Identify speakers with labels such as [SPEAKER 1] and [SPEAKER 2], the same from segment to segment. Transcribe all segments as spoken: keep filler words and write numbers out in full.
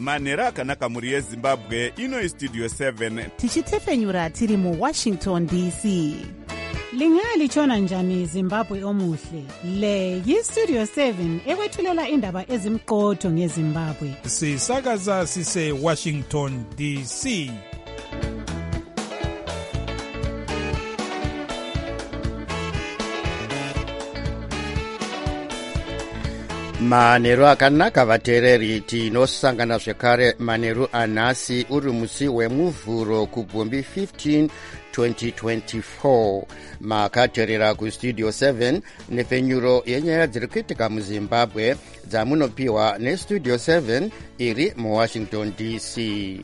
[SPEAKER 1] manhero akanaka mhuri yezimbabwe. Ino istudio seven
[SPEAKER 2] tichitefenyura tiri muwashington D C. Lingalitshona njani Zimbabwe omuhle? Le yistudio seven ekwethulela indaba ezimqotho ngeZimbabwe.
[SPEAKER 3] Sisakaza sise Washington D C.
[SPEAKER 4] Manhero akanaka vateereri, tinosangana zvekare manhero anhasi uri musi wemuvhuro kubvumbi fifteen twenty twenty-four. Makateerera kustudio seven nefenyuro yenyaya dziri kuitika muZimbabwe dzamunopiwa nestudio seven iri muWashington D C.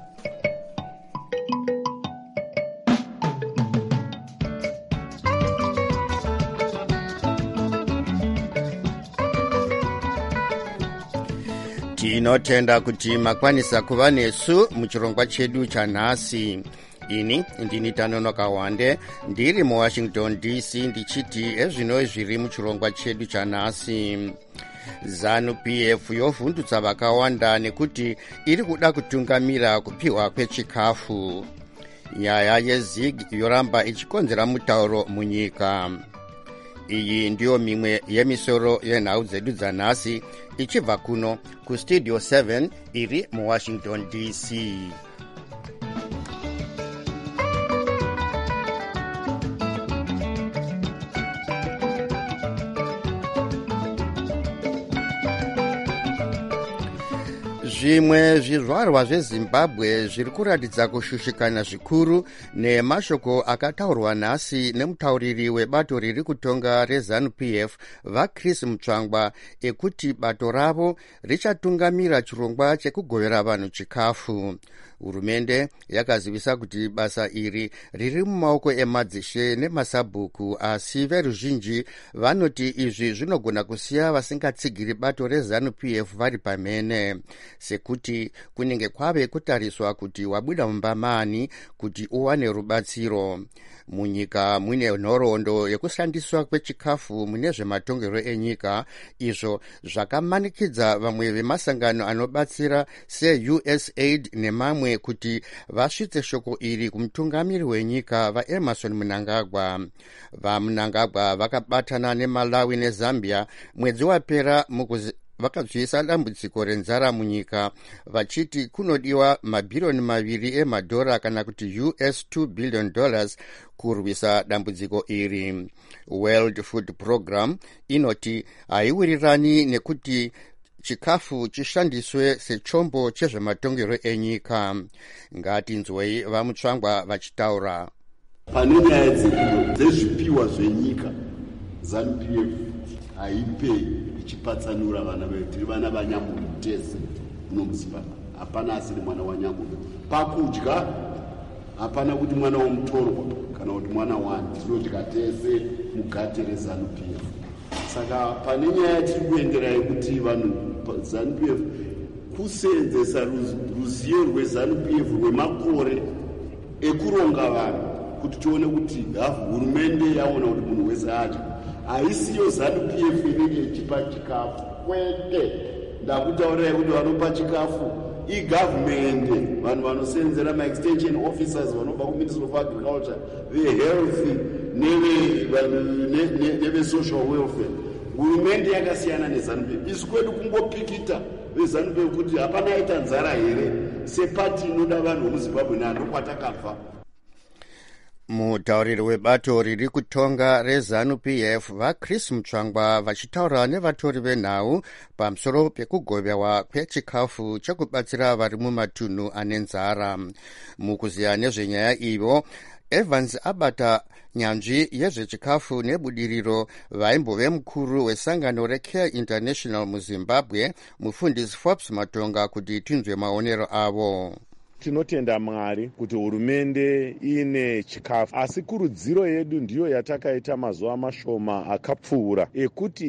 [SPEAKER 4] Tinotenda kuti makwanisa kuva nesu muchirongwa chedu chanhasi. Ini ndini Tanonoka Wande ndiri muWashington D C ndichiti ezvino zviri muchirongwa chedu chanhasi. ZANU P F yovhundutsa vakawanda nekuti iri kuda kutungamira kupiwa kwechikafu. Nyaya yeZig yoramba ichikonzera mutauro munyika. Iyi ndiyo mimwe yemisoro yenhau dzedu dzanhasi ichibva kuno kustudio seven iri muWashington D C. Zvimwe zvizvarwa zveZimbabwe zviri kuratidza kushushikana zvikuru nemashoko akataurwa nhasi nemutauriri webato riri kutonga reZANU P F vaChris Mutsvangwa ekuti bato ravo richatungamira chirongwa chekugovera vanhu chikafu. Hurumende yakazivisa kuti basa iri riri mumaoko emadzishe nemasabhuku, asi veruzhinji vanoti izvi zvinogona kusiya vasingatsigiri bato reZANU P F vari pamene, sekuti kunenge kwave kutariswa kuti wabuda mumba mani kuti uwane rubatsiro. Munyika mune nhoroondo yekushandiswa kwechikafu mune zvematongero enyika, izvo zvakamanikidza vamwe vemasangano anobatsira seU S A I D nemamwe kuti vasvitse shoko iri kumutungamiri wenyika vaEmerson Mnangagwa. VaMnangagwa vakabatana neMalawi neZambia mwedzi wapera mukuzi vakadzivisa dambudziko renzara munyika vachiti kunodiwa mabhirioni maviri emadhora kana kuti U S two billion dollars kurwisa dambudziko iri. World Food Program inoti haiwirirani nekuti chikafu chishandiswe sechombo chezvematongero enyika. Ngatinzwei vaMutsvangwa vachitaura.
[SPEAKER 5] Pane nyaya dzezvipiwa zvenyika ZANU P F haipe ichipatsanura vana vedu, tiri vana vaNyamuri tese muno muZimbabwe, hapana asiri mwana waNyamuri. Pakudya hapana kuti mwana womutorwa kana kuti mwana wani, tinodya tese mugate reZANU P F. Saka pane nyaya tiri kuendera yekuti vanhu ZANU P F kuseenzesa ruzivo rweZANU P F rwemakore ekuronga vanhu kuti tione kuti hurumende yaona kuti munhu wese adya. Haisiyo ZANU P F inenge ichipa chikafu kwete. Ndakutaurirai kuti vanopa chikafu igavhumende, vanhu vanoseenzera maextension officers vanobva kuMinistry of Agriculture, vehealth nevesocial welfare. Hurumende yakasiyana neZANU P F. Isu kwedu kungopikita veZANU P F kuti hapana aita nzara here, sepati inoda vanhu vemuZimbabwe nando kwatakabva.
[SPEAKER 4] Mutauriri webato riri kutonga reZANU P F vaChris Mutsvangwa vachitaura nevatori venhau pamusoro pekugoverwa kwechikafu chekubatsira vari mumatunhu ane nzara. Mukuziya nezvenyaya iyo, Evans abata nyanzvi yezvechikafu nebudiriro vaimbove mukuru wesangano reCare International muZimbabwe, mufundisi Forbes Matonga, kuti tinzwe maonero avo.
[SPEAKER 6] tinotenda Mwari kuti hurumende ine chikafu, asi kurudziro yedu ndiyo yatakaita mazuva mashoma akapfuura ekuti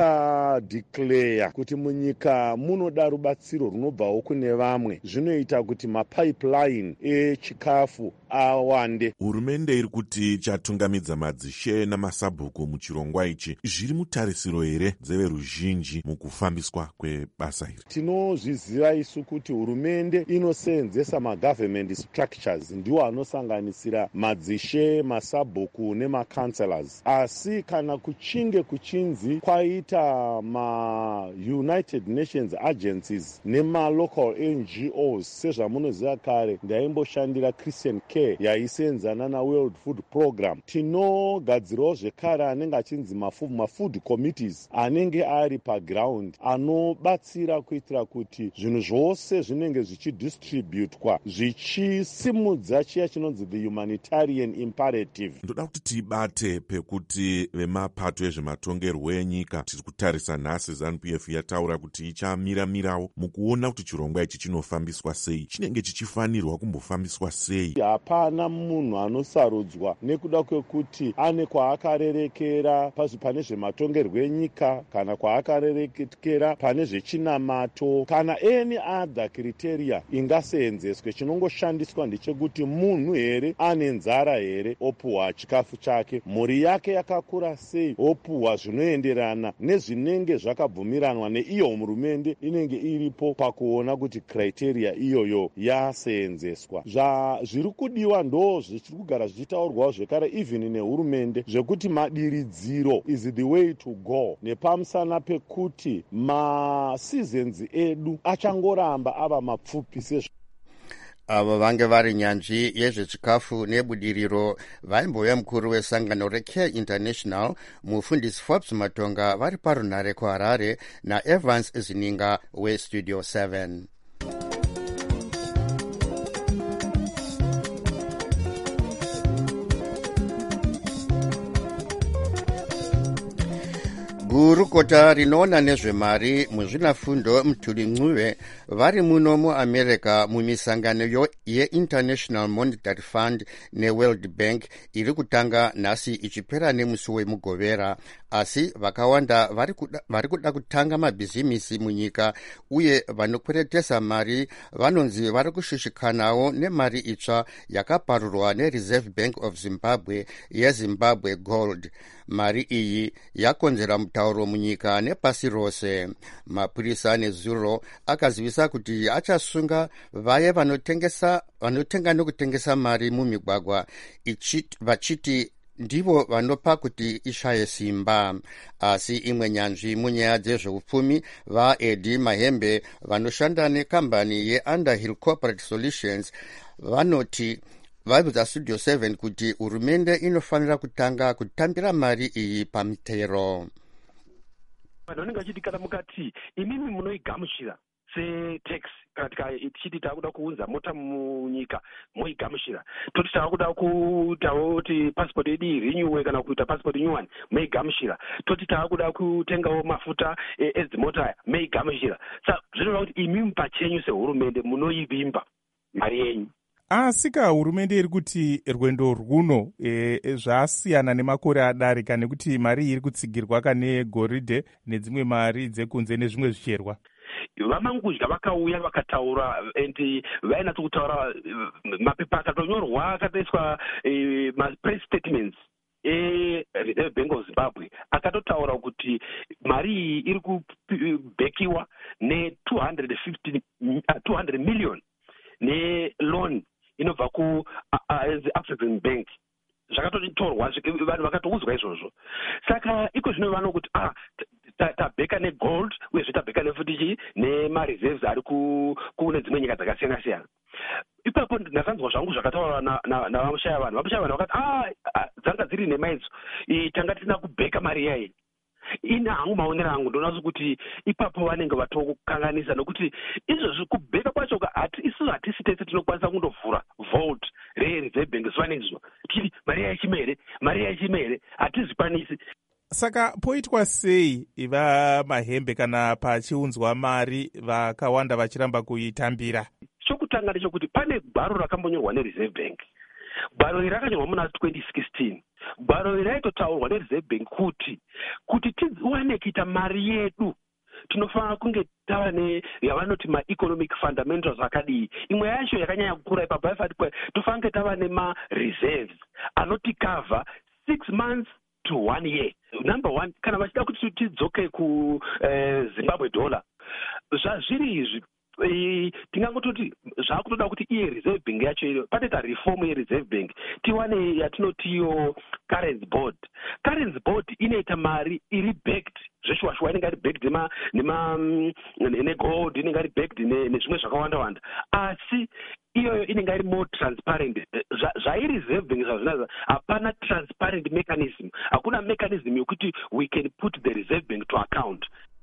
[SPEAKER 6] ikadeclare kuti munyika munoda rubatsiro runobvawo kune vamwe, zvinoita kuti mapipeline echikafu awande.
[SPEAKER 1] Hurumende iri kuti chatungamidza madzishe namasabhuku muchirongwa ichi zviri mutarisiro here dzeveruzhinji mukufambiswa kwebasa iri?
[SPEAKER 6] Tinozviziva isu kuti hurumende inoseenzesa magovernment structures, ndiwo anosanganisira madzishe, masabhuku nemacounselors. Asi kana kuchinge kuchinzi kwaita ma-United Nations agencies nema-local N G Os, sezvamunoziva kare ndaimboshandira Christian Care yaisenzana na-World Food Program, tinogadzirawo zvekare anenge achinzi mafood committees anenge ari paground anobatsira kuitira kuti zvinhu zvose zvinenge zvichidistributwa zvichisimudza chiya chinonzi the humanitarian imperative.
[SPEAKER 1] Ndoda kuti tibate pekuti vemapato ezvematongerwo enyika tiri kutarisa nhasi ZANU P F yataura kuti ichamira-mirawo mukuona kuti chirongwa ichi chinofambiswa sei, chinenge chichifanirwa kumbofambiswa sei.
[SPEAKER 6] Hapana munhu anosarudzwa nekuda kwekuti ane kwaakarerekera pane zvematongerwo enyika kana kwaakarerekera pane zvechinamato kana any other criteria ingaseenzeswe. Chinongoshandiswa ndechekuti munhu here ane nzara here opuhwa chikafu chake, mhuri yake yakakura sei opuhwa zvinoenderana nezvinenge zvakabvumiranwa neiyo hurumende inenge iripo pakuona kuti criteria iyoyo yaseenzeswa. Zviri kudiwa ndo zvichiri kugara zvichitaurwawo zvekare even nehurumende zvekuti madiridziro is the way to go, nepamusana pekuti maseasons edu achangoramba ava mapfupi sezvo.
[SPEAKER 4] Avo vange vari nyanzvi yezvechikafu nebudiriro vaimbouya mukuru wesangano reCare International mufundisi Forbes Matonga vari parunhare kuHarare naEvans Zininga weStudio seven. Gurukota rinoona nezvemari muzvinafundo Mthuli Ncube vari muno muAmerica mumisangano yeInternational Monetary Fund neWorld Bank iri kutanga nhasi ichipera nemusi wemugovera, asi vakawanda vari kuda, vari kuda kutanga mabhizimisi munyika uye vanokweretesa mari vanonzi vari kushushikanawo nemari itsva yakaparurwa neReserve Bank of Zimbabwe yeZimbabwe Gold. Mari iyi yakonzera mutauro munyika nepasi rose. Mapurisa nezuro akazivisa kuti achasunga vaye vanotengesa vanotenga nokutengesa mari mumigwagwa vachiti ndivo vanopa kuti ishaye simba. Asi imwe nyanzvi munyaya dzezveupfumi vaEddie Mahembe vanoshanda nekambani yeUnderhill Corporate Solutions vanoti vaibvudza Studio seven kuti hurumende inofanira kutanga kutambira mari iyi pamitero.
[SPEAKER 7] Vanhu vanenge vachitikana mukati imimi munoigamuchira setax kana tichiti taakuda kuunza mota munyika moigamuchira, toti taakuda kuitawo kuti passport yedu irenyuwe kana kuita passport nyuwani moigamuchira, toti taakuda kutengawo mafuta edzimota moigamuchira. Saka zvinova kuti imimi pachenyu sehurumende munoivimba mari yenyu.
[SPEAKER 3] Asika hurumende iri kuti rwendo rwuno e, e, zvasiyana nemakore adarika nekuti mari iri kutsigirwa kane goridhe nedzimwe mari dzekunze nezvimwe zvicherwa.
[SPEAKER 7] Vamangudya vakauya vakataura and vainatsa kutaura mapepa akatonyorwa akatoiswa e, ma-press statements eReserve Bank of Zimbabwe akatotaura kuti mari iyi iri kubhekiwa ne two hundred million ne-loan inobva kuAfrican Bank. Zvakatotorwa vanhu vakatoudzwa izvozvo. Saka iko zvino vanokuti ah tabheka negold uyezve tabheka nefuti nemareserves ari kune dzimwe nyika dzakasiyana siyana. Ipapo ndakanzwa zvangu zvakataurwa navamushaya vanhu. Vamushaya vanhu vakati ah dzanga dziri nhema idzo tanga tisina kubheka mari yayi. Ina hangu maonero angu ndoona kuti ipapo vanenge vatokukanganisa nokuti izvozvi kubheka kwacho hati isu hatisi tese tinokwanisa kundovhura vault reReserve Bank zvanezvo tiri mari yachimere mari yachimere hatizikwanisi.
[SPEAKER 3] Saka poitwa sei iva Mahembe kana pachiunzwa mari vakawanda vachiramba kuitambira?
[SPEAKER 7] Chokutanga chekutanga ndechekuti pane gwaro rakambonyorwa nereserve bank. Gwaro iri rakanyorwa muna twenty sixteen. Gwaro iri raitotaurwa nereserve bank kuti kuti tiwane kuita mari yedu tinofanira kunge tava neyavanoti ma-economic fundamentals akadii. Imwe yacho yakanyanya kukura ipapo yaifati tofanira kunge tava nema-reserves anotikavha six months to one year. Number one, kana vachida kuti tidzoke kuZimbabwe dollar, zvazviri izvi E, tingangototi zvakutoda kuti iye reserve bank yacho patoita reform yereserve bank tiwane yatinotiyo currency board. Currency board inoita mari iri backed zveshwashwa, inenge ari backed nema nema negold, inenge ari backed nezvimwe zvakawanda wanda, asi iyoyo inenge ari more transparent. Zvairi reserve bank zvazvinaza hapana transparent mechanism, hakuna mechanism yokuti we can put the reserve bank to account.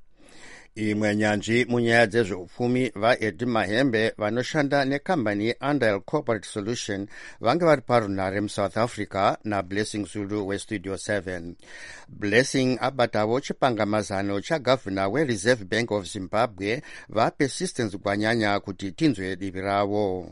[SPEAKER 4] Imwe nyanzvi munyaya dzezveupfumi vaEddie Mahembe vanoshanda nekambani yeAndile Corporate Solution vange vari parunhare muSouth Africa naBlessing Zulu weStudio seven. Blessing abatavo chipangamazano chagavhuna weReserve Bank of Zimbabwe vaPersistence Gwanyanya kuti tinzwe divi ravo.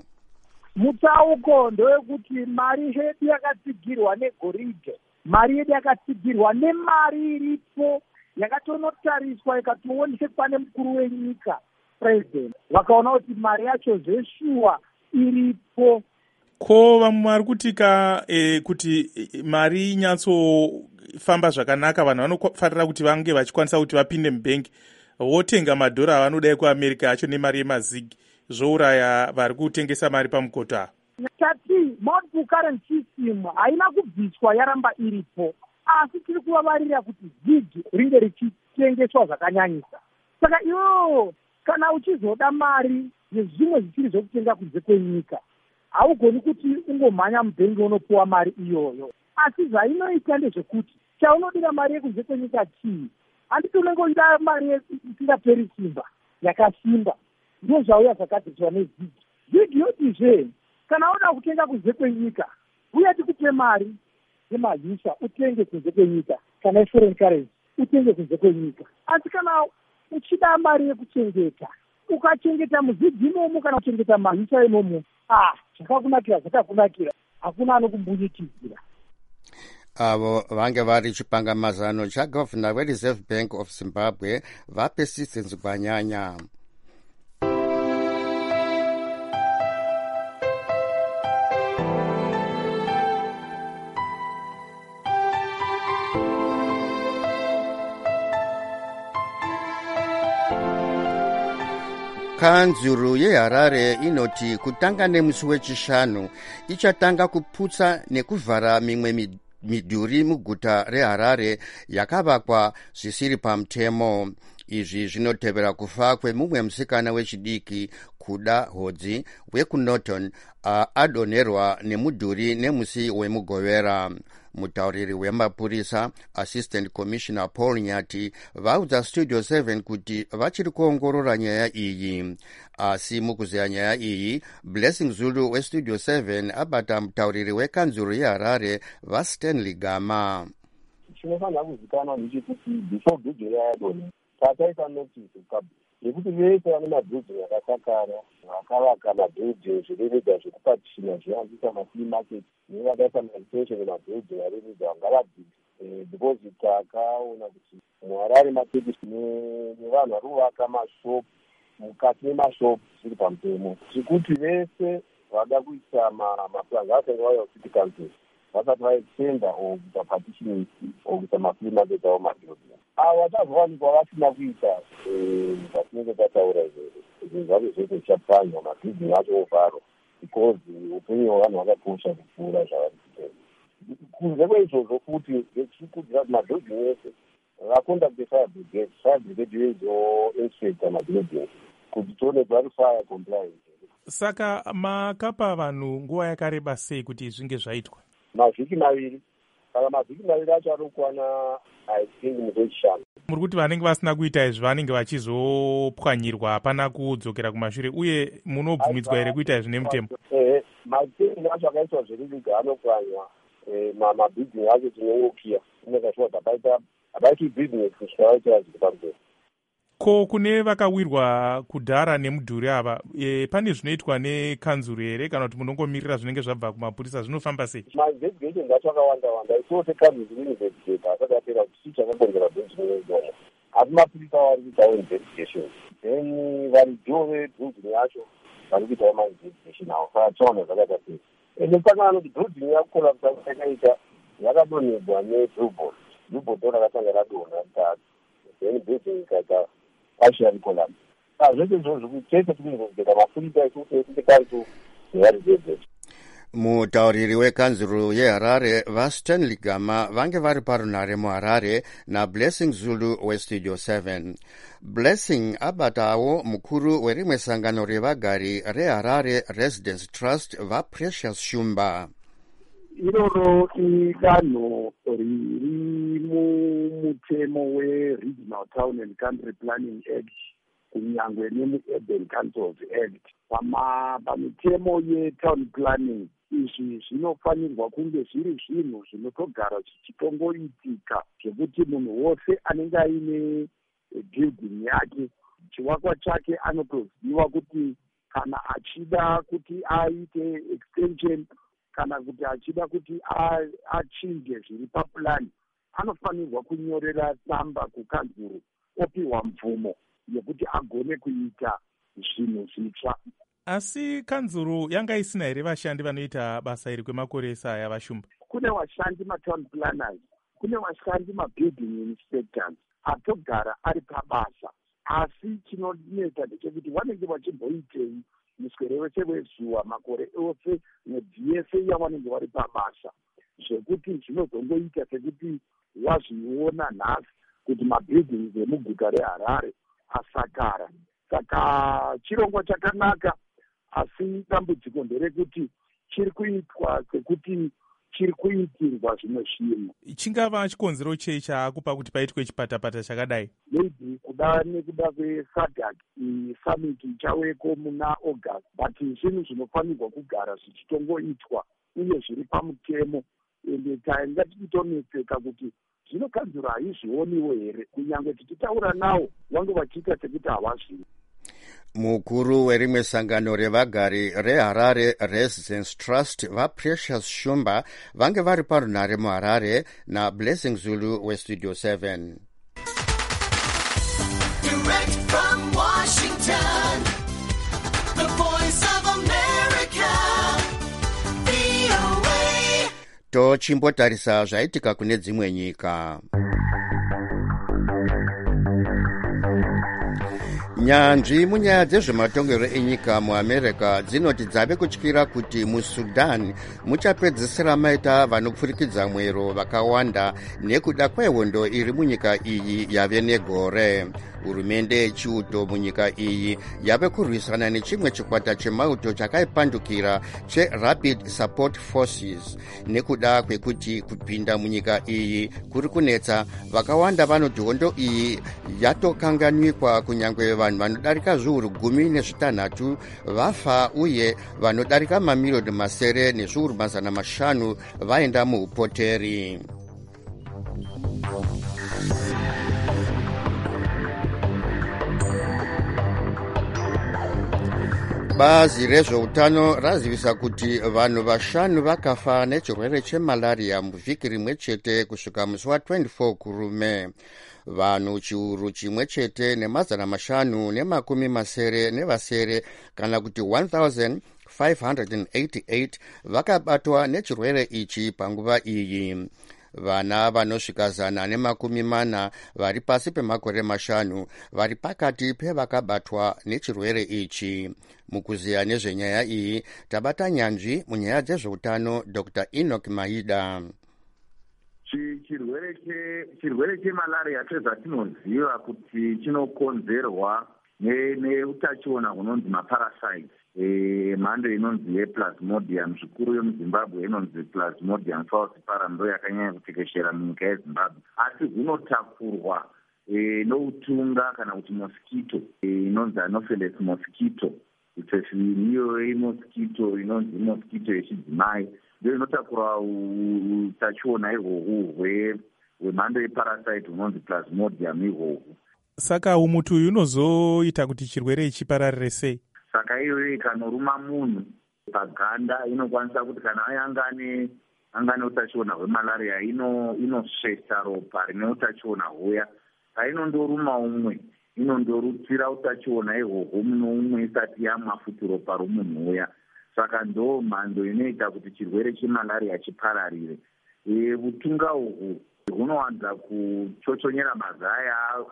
[SPEAKER 8] Mutsauko ndewekuti mari yedu yakatsigirwa negoridhe, mari yedu yakatsigirwa nemari iripo yakatonotariswa ikatoonekwa pane mukuru wenyika president, vakaona kuti mari yacho zveshuwa iripo.
[SPEAKER 3] Ko vamwe vari kutika eh, kuti mari inyatsofamba zvakanaka vanhu vanofanira kuti vange vachikwanisa kuti vapinde mubhengi votenga madhora avanoda kuAmerica acho nemari yemazigi zvouraya vari kutengesa mari pamukoto ava.
[SPEAKER 8] Tati multiple currency system haina kubviswa, yaramba iripo, asi tiri kuvavarira kuti zigi ringe richitengeswa zvakanyanyisa. Saka iwo kana uchizoda mari nezvimwe zvisiri zvokutenga kunze kwenyika, haugoni kuti ungomhanya mubhengi unopuwa mari iyoyo. Asi zvainoita ndezvekuti chaunodira mari yekunze kwenyika chii, handiti unongoida mari isingaperi simba yakasimba, ndizvo zvauya zvakadziswa nezigi. Zigi yotizve kana uda kutenga kunze kwenyika uye tikupe mari yemazisha utenge kunze kwenyika, kana foreign currency utenge kunze kwenyika. Asi kana uchida mari yekuchengeta, ukachengeta muzigi imomo kana kuchengeta mazisha imomo, ah, zvakakunakira zvakakunakira, hakuna anokumbunyikidzira.
[SPEAKER 4] Avo vange vari chipangamazano chagavhuna weReserve Bank of Zimbabwe vaPersistence Gwanyanya. Kanzuru yeHarare inoti kutanga nemusi wechishanu ichatanga kuputsa nekuvhara mimwe midhuri muguta reHarare yakavakwa zvisiri pamutemo. Izvi zvinotevera kufa kwemumwe musikana wechidiki Kuda Hodzi wekuNorton adonherwa nemudhuri nemusi wemugovera. Mutauriri wemapurisa Assistant Commissioner Paul Nyati vaudza Studio seven kuti vachiri kuongorora nyaya iyi. Asi mukuziya nyaya iyi, Blessing Zulu weStudio seven abata mutauriri wekanzuru yeHarare vaStanley Gama.
[SPEAKER 9] Chinofanira kuzikanwa ndechekuti before bridge yadonha tataisa notice kabla yekuti vese vane mabhilidhingi yakasakara vakavaka mabhilidhingi zvirimidza zvekupatishina zvianzisa mafree market nevakaisa maextension emabhilidhingi arimidza ngavabvise deposit akaona kuti muHarare matekisi nevanhu vari kuvaka mashopu mukati memashopu zviri pamutemo, zvekuti vese vada kuisa mapuranga vasenge vauya kucity council vasati vaextenda or kuita partitioning or kuita mafree market avo mabhilidhingi ava vachazowanikwa vasina kuita zvatinenge tataura izvezvo zvave zvese zvichapfanywa mabhilidhingi acho ovharwa because upenyu hwevanhu hwakakosha kupfuura zvavari kuita. Kunze kweizvozvo futi zvichikudzira kuti mabhilidhingi ese vakondakte fire brigade fire brigade yoinspecta mabhilidhingi kuti tione vari fire compliant.
[SPEAKER 3] Saka makapa vanhu nguva yakareba sei kuti zvinge zvaitwa?
[SPEAKER 9] Mavhiki maviri. Saka mavhiki maviri acho ari kukwana I think musi wechishanu. Muri
[SPEAKER 3] kuti vanenge vasina kuita izvi vanenge vachizopwanyirwa, hapana kudzokera kumashure, uye munobvumidzwa here kuita izvi nemutemo?
[SPEAKER 9] Eh, mabhilidhingi acho akaitwa zviriviga anopwanywa, mabhilidhingi acho tinongokiya inenge shuwa dzapaita habaiti business kusvika vaita zviri pamberi.
[SPEAKER 3] ko kune vakawirwa kudhara nemudhuri ava e, pane zvinoitwa nekanzuro here kana kuti munongomirira zvinenge zvabva kumapurisa zvinofamba sei?
[SPEAKER 9] Mainvestigation acho akawanda wanda isote kanzuro investigate asati apera kuti chii chakakonzera bhunzuro asi mapurisa vari kuitawo investigation then varidzo vebhunzuro yacho vari kuitawo mainvestigation avo saka chaona zvakaita sei ende saka anoti bhunzuro yakukona kuti yakaita yakadonhedzwa nebillboard billboard ndo rakatanga radonha mukati then bhunzuro ikaita partially collapse zvese izvozvo chese tikuinvestigata mapurisa ekuti kanzuro nevaridze.
[SPEAKER 4] Mutauriri wekanzuro yeHarare vaStanley Gama vange vari parunhare muHarare naBlessing Zulu weStudio seven. Blessing abatawo mukuru werimwe sangano revagari reHarare Residence Trust vaPrecious Shumba.
[SPEAKER 8] Iroro idanho riri mumutemo weRegional Town and Country Planning Act kunyangwe nemuUrban Councils Act. Pamitemo yetown planning izvi zvinofanirwa kunge zviri zvinhu zvinotogara zvichitongoitika zvekuti munhu wose anenge aine building yake chivakwa chake anotoziva kuti kana achida kuti aite extension kana kuti achida kuti achinje zviri papulani anofanirwa kunyorera tsamba kukanzuro opiwa mvumo yekuti agone kuita zvinhu zvitsva.
[SPEAKER 3] Asi kanzuro yanga isina here vashandi vanoita basa iri kwemakore esa aya vashumba?
[SPEAKER 8] Kune vashandi matown planners, kune vashandi mabuilding inspectors atogara ari pabasa, asi chinonetsa ndechekuti vanenge vachimboitei muswere wese wezuva makore ose mwedzi yese yavanenge vari pabasa, zvekuti zvinozongoita sekuti wazviona nhasi kuti mabuildings emuguta reHarare asakara. Saka chirongwa chakanaka, asi dambudziko nderekuti chiri kuitwa sekuti chiri kuitirwa zvimwe zvinhu.
[SPEAKER 3] Chingava chikonzero chei chaakupa kuti paitwe chipatapata chakadai?
[SPEAKER 8] Maybe kuda nekuda kweSADC summit ichaweko muna August, but zvinhu zvinofanirwa kugara zvichitongoitwa uye zviri pamutemo, ende tainga tichitonetseka kuti zvino kanzuro haizvioniwo here, kunyange tichitaura nawo vange vachiita sekuti havazvii.
[SPEAKER 4] Mukuru werimwe sangano revagari reHarare Residence Trust vaPrecious Shumba vange vari parunhare muHarare naBlessing Zulu weStudio seven.
[SPEAKER 10] Direct from Washington, the voice of America, V O A.
[SPEAKER 4] Tochimbotarisa zvaitika kune dzimwe nyika. Nyanzvi munyaya dzezvematongero enyika muAmerica dzinoti dzave kutyira kuti muSudan muchapedzisira maita vanopfurikidza mwero vakawanda nekuda kwehondo iri munyika iyi yave negore. Hurumende yechiuto munyika iyi yave kurwisana nechimwe chikwata chemauto chakaipandukira cheRapid Support Forces nekuda kwekuti kupinda munyika iyi kuri kunetsa. Vakawanda vanoti hondo iyi yatokanganwikwa, kunyange vanhu vanodarika zviuru gumi nezvitanhatu vafa uye vanodarika mamiliyoni masere nezviuru mazana mashanu vaenda muupoteri. Bazi rezveutano razivisa kuti vanhu vashanu vakafa nechirwere chemalaria muvhiki rimwe chete kusvika musi wa24 kurume. Vanhu chiuru chimwe chete nemazana mashanu nemakumi masere nevasere kana kuti one thousand five hundred eighty-eight vakabatwa nechirwere ichi panguva iyi. Vana vanosvika zana nemakumi mana vari pasi pemakore mashanu vari pakati pevakabatwa nechirwere ichi. Mukuziya nezvenyaya iyi tabata nyanzvi munyaya dzezveutano Doctor Enoch Maida.
[SPEAKER 11] Chirwere chemalaria chezvatinoziva kuti chinokonzerwa neutachiona hunonzi maparasites, mhando inonzi yePlasmodium, zvikuru yemuZimbabwe inonzi Plasmodium falciparum, ndo yakanyanya kutekeshera munyika yeZimbabwe, asi hunotakurwa noutunga kana kuti mosquito inonzi Anopheles mosquito. Iyo mosquito inonzi mosquito yechidzimai ndio inotakura utachiona ihwohwu hwemhando yeparasite hunonzi Plasmodium ihwohwu.
[SPEAKER 3] Saka umutu uyu unozoita kuti chirwere chipararire sei?
[SPEAKER 11] Saka iyoyo ikanoruma munhu paganda inokwanisa kuti kana ayangane angane utachiona hwemalaria ino inosveta ropa rine utachiona huya. Painondoruma umwe inondorutsira utachiona ihwohwo muno umwe isati yamwa futi ropa romunhu uya. Saka ndo mhando inoita kuti chirwere chemalaria chipararire. E, utunga uhwu hunowanza kuchochonyera mazai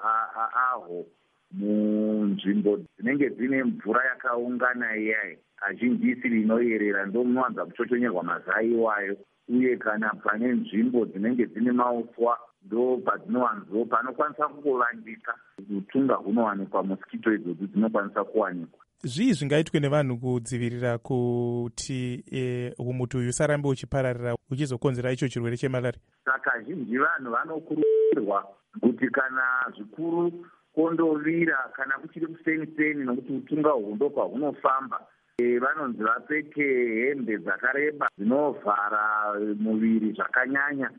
[SPEAKER 11] ahwo munzvimbo dzinenge dzine mvura yakaungana iyai azhinji isiri inoyerera, ndo munowanza kuchochonyerwa mazai iwayo. Uye kana pane nzvimbo dzinenge dzine mauswa ndo padzinowanzo panokwanisa kungovanika utunga hunowanikwa, moskito idzodzo dzinokwanisa kuwanikwa.
[SPEAKER 3] Zvii zvingaitwe nevanhu kudzivirira kuti e, umutu uyu usarambe uchipararira uchizokonzera icho chirwere chemalaria?
[SPEAKER 11] Saka zhinji vanhu vanokurudzirwa kuti kana zvikuru kondovira kana kuchiri kuseni-seni nokuti utunga uhwu ndo pahunofamba, e, vanonzi vapfeke hembe dzakareba dzinovhara muviri zvakanyanya,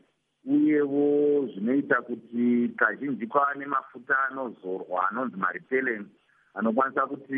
[SPEAKER 11] uyewo zvinoita kuti kazhinji kwava nemafuta anozorwa anonzi maripelens anokwanisa kuti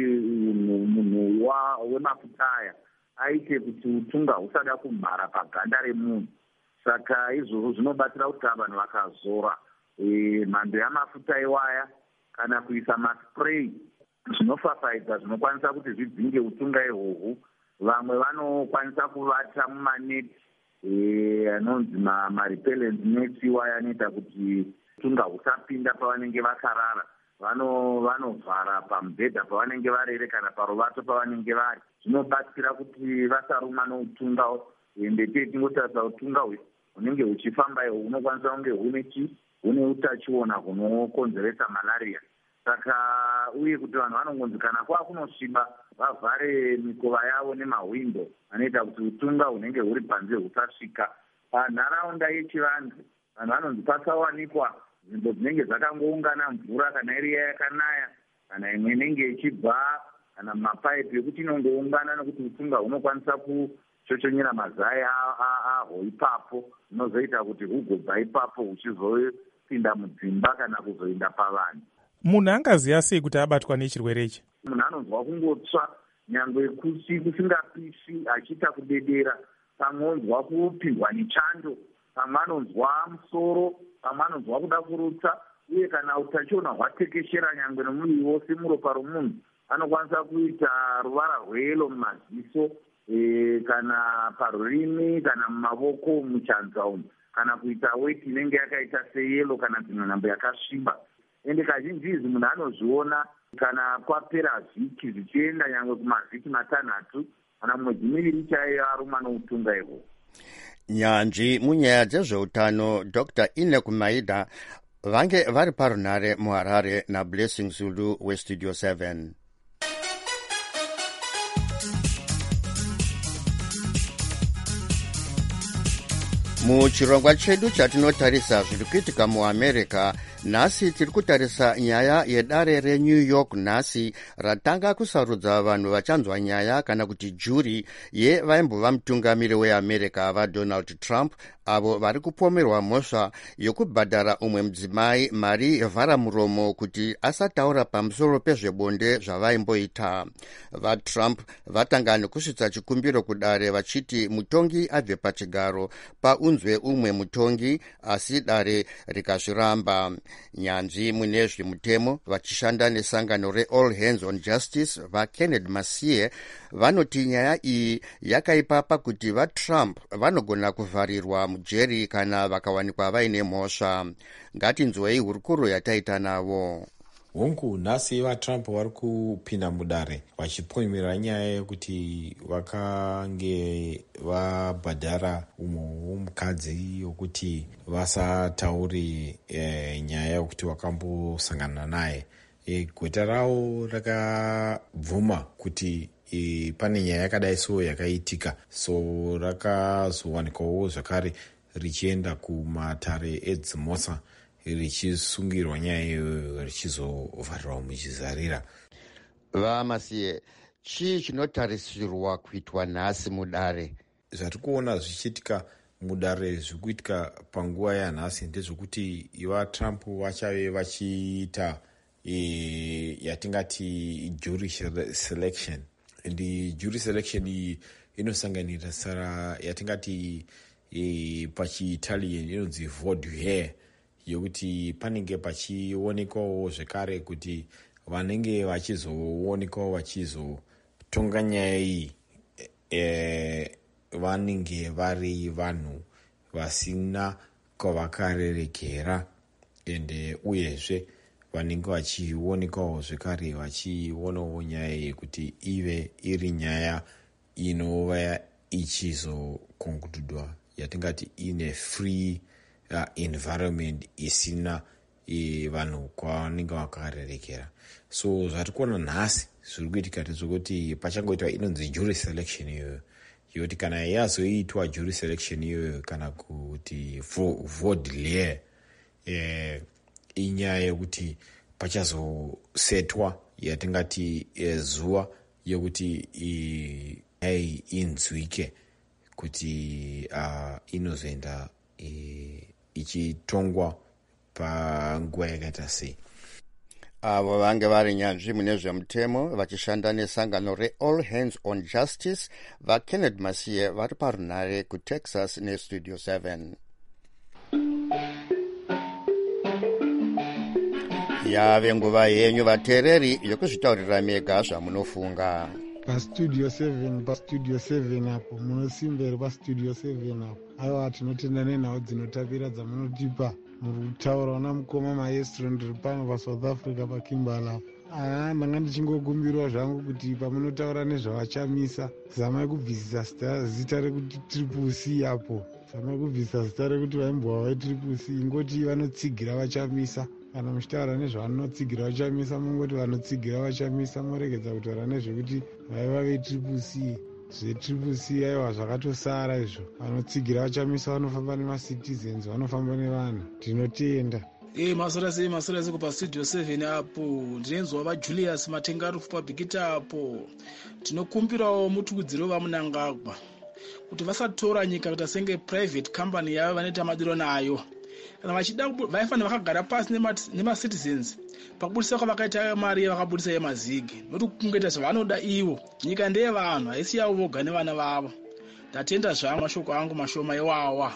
[SPEAKER 11] munhu wemafuta aya aite kuti utunga husada kumhara paganda remunhu. Saka izvozvo zvinobatsira kuti vanhu vakazora e, mhando yamafuta iwaya kana kuisa maspray zvinofafaidza zvinokwanisa kuti zvidzinge utunga ihwohwu. Vamwe vanokwanisa kuvata mumaneti e, anonzi maripelens nets iwaya anoita kuti utunga husapinda pavanenge vakarara. Vano vanovhara pamubhedha pavanenge varere kana paruvato pavanenge vari. Zvinobatsira kuti vasarumwa noutunga. Ende tei tingotarisa utunga hunenge huchifamba ihwo hunokwanisa kunge hune hune utachiona hunokonzeresa malaria. Saka uye kuti vanhu vanongonzi kana kwakunosviba vavhare mikova yavo nemahwindo anoita kuti utunga hunenge huri panze husasvika. Panharaunda yechivanhu vanhu vanonzi pasawanikwa nzvimbo dzinenge dzakangoungana mvura, kana iri yakanaya kana imwe inenge ichibva kana mapaipi ekuti inongoungana nokuti utunga hunokwanisa kuchochonyera mazai ahwo ipapo, zvinozoita kuti hugobva ipapo huchizopinda mudzimba kana kuzoenda pavanhu.
[SPEAKER 3] Munhu angaziva sei kuti abatwa nechirwere ichi?
[SPEAKER 11] Munhu anonzwa kungotsva nyangwe kusingapishi achiita kudedera, pamwe onzwa kupindwa nechando, pamwe anonzwa musoro, pamwe anonzwa kuda kurutsa, uye kana utachiona hwatekeshera nyangwe nomuviri wose muropa romunhu anokwanisa kuita ruvara rweyelo mumaziso, e, kana parurimi, kana mumavoko, muchanza umu, kana kuita weti inenge yakaita seyelo kana dzimwe nhambo yakasviba. Ende kazhinji izvi munhu anozviona kana kwapera vhiki zvichienda nyangwe kumavhiki matanhatu kana mwedzi miviri chaiyo arumwa noutunga ihwo.
[SPEAKER 4] Nyanzvi munyaya dzezveutano Doctor Enoch Maida vange vari parunhare muHarare naBlessing Zulu weStudio seven. Muchirongwa chedu chatinotarisa zviri kuitika muAmerica, nhasi tiri kutarisa nyaya yedare reNew York nhasi ratanga kusarudza vanhu vachanzwa nyaya kana kuti juri yevaimbova mutungamiri weAmerica vaDonald Trump, avo vari kupomerwa mhosva yokubhadhara umwe mudzimai mari yevhara muromo kuti asataura pamusoro pezvebonde zvavaimboita. VaTrump vatanga nekusvitsa chikumbiro kudare vachiti mutongi abve pachigaro paunzwe umwe mutongi, asi dare rikazviramba. Nyanzvi mune zvemutemo vachishanda nesangano reAll Hands on Justice vaKenneth Masie vanoti nyaya iyi yakaipa pakuti vaTrump vanogona kuvharirwa mujeri kana vakawanikwa vaine mhosva. Ngatinzwei hurukuro yataita navo.
[SPEAKER 12] Hongu nhasi vaTrump vari kupinda mudare vachipomerera nyaya yekuti vakange vabhadhara umwe womukadzi yokuti vasatauri e, nyaya yokuti vakambosangana naye. E, gweta ravo rakabvuma kuti e, pane nyaya yakadai so yakaitika, so rakazowanikwawo zvakare richienda kumatare edzimosa richisungirwa nyaya iyoyo richizovharirwa muchizarira.
[SPEAKER 4] Vamasiye, chii chinotarisirwa kuitwa nhasi mudare?
[SPEAKER 12] Zvati kuona zvichiitika mudare zviri kuitika panguva yanhasi ndezvokuti vaTrump vachave vachiita e, yatingati jury selection. And jury selection iyi inosanganira sara yatingati e, pachiitalian inonzi voir du hair, yokuti panenge pachionekwawo zvekare kuti vanenge vachizoonekwawo vachizotonga nyaya iyi e, vanenge vari vanhu vasina kwavakarerekera, ende uyezve vanenge vachionekwawo zvekare vachionawo nyaya yekuti ive iri nyaya inova ichizokonkudhudwa yatingati ine free uh, environment isina e, vanhu kwavanenge vakarerekera. So zvati kuona nhasi zviri kuitika tezvokuti pachangoitwa inonzi jury selection iyoyo, yoti kana yazoitwa jury selection iyoyo kana kuti vodlier eh, inyaya yekuti pachazosetwa yatingati eh, zuva yekuti nyaya inzwike kuti uh, inozoenda uh, ichitongwa panguva yakaita sei.
[SPEAKER 4] Avo vange vari nyanzvi mune zvemutemo vachishanda nesangano reAll Hands on Justice vaKenneth Masiye vari parunare kuTexas nestudio seven. Yave nguva yenyu vateereri yokuzvitaurira mega zvamunofunga.
[SPEAKER 13] Pastudio seven pastudio seven apo munosimberi pastudio seven apo aiwa tinotenda nenhau dzinotapira dzamunotipa muri kutaura una mukoma maestro ndiri pano paSouth Africa paKimberley apo. Ah, ndanga ndichingokumbirwa zvangu kuti pamunotaura nezvavachamisa zamai kubvisisa zita rekuti Triple C apo, zamai kubvisisa zita rekuti vaimbova vaTriple C, ingoti vanotsigira vachamisa. Kana muchitaura nezvavanotsigira vachamisa mungoti vanotsigira vachamisa, moregedza kutaura nezvekuti vaiva veTriple C. zveTriple C aiwa zvakatosara izvo, vanotsigira vachamisa vanofamba nemacitizens, vanofamba nevanhu. Tinotenda.
[SPEAKER 14] Eh, masora sei masora sei kupa studio seven apo. Ndinenzwa va Julius Matengarufu pabhikita apo. Tinokumbirawo mutukudziro vamunangagwa kuti vasatora nyika kuti asenge private company yavo vanoita madiro nayo. Kana vachida vaifanira vakagara pasi nemacitizens pakubudisa kwavakaita mari vakabudisa yemazigi, nokuti kungoita zvavanoda ivo. Nyika ndeyevanhu, haisi yavo voga nevana vavo. Ndatenda zvangu mashoko angu mashoma iwawa.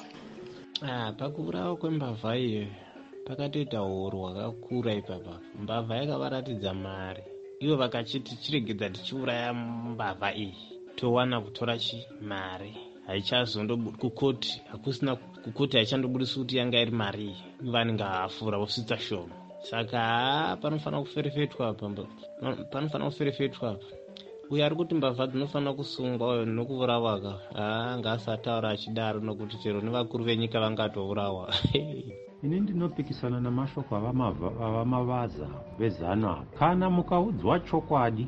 [SPEAKER 15] Ah, pakuburawa kwembavha iyo pakatoita horo hwakakura ipapa. Mbavha yakavaratidza mari, ivo vakachiti chiregedza tichiuraya mbavha iyi towana kutora chi mari, haichazondobudi kukoti, hakusina kukoti haichandobudisi kuti yanga iri mari, vanenge hafura vosvitsa shoma. Saka panofanira kuferefetwa apa, panofanira kuferefetwa apa. Uyo ari kuti mbavha dzinofanira kusungwa nokuvurawa ka, ah, ngaasataura achidaro nokuti chero nevakuru venyika vangatourawa.
[SPEAKER 16] Ini ndinopikisana namashoko avamavaza vezano apa. Kana mukaudzwa chokwadi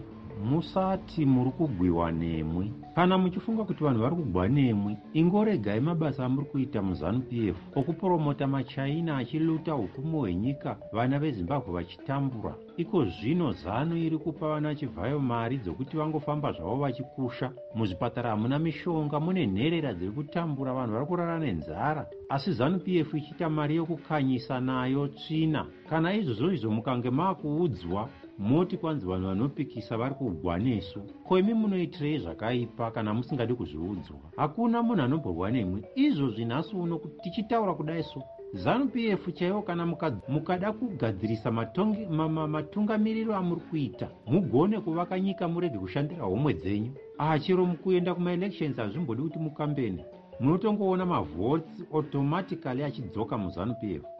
[SPEAKER 16] musati muri kugwiwa nemwe. Kana muchifunga kuti vanhu vari kugwa nemwe, ingoregai mabasa amuri kuita muzanu P F okupromota machaina achiluta upfumi hwenyika, vana veZimbabwe vachitambura. Iko zvino zano iri kupa vana chivhayo mari dzokuti vangofamba zvavo vachikusha. Muzvipatara hamuna mishonga, mune nherera dziri kutambura, vanhu vari kurara nenzara. Asi zanu P F ichiita mari yokukanyisa nayo tsvina. Kana izvozvo izvo mukange makuudzwa moti kwanzi vanhu vanopikisa vari kugwa nesu, ko imi munoitirei zvakaipa kana musingadi kuzviudzwa? Hakuna munhu anomborwa nemwe. Izvo zvinhasi uno kuti tichitaura kudai so zanu P F chaiwo kana mukada kugadzirisa matungamiriro amuri kuita, mugone kuvaka nyika murege kushandira homwe dzenyu. Achiro mukuenda kumaelections hazvimbodi kuti mukambeni, munotongoona mavotes automatically achidzoka muzanu P F.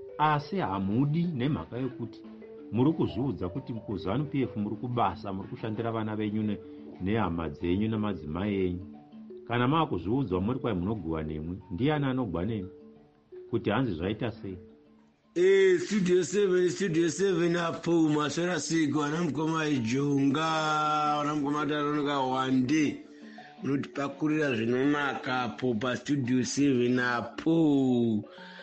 [SPEAKER 16] Asi hamudi nemhaka yokuti muri kuzviudza kuti kuzanu P F muri kubasa, muri kushandira vana venyu nehama dzenyu namadzimai enyu. Kana maakuzviudzwa muri kwai munogwa nemwe, ndiani anogwa nemi? Kuti hanzi zvaita sei?
[SPEAKER 17] Eh, studio seven studio seven apo masora sigo anamukoma ijonga, anamukoma taronoka wande. Munotipakurira zvinonaka apo pa studio seven apo.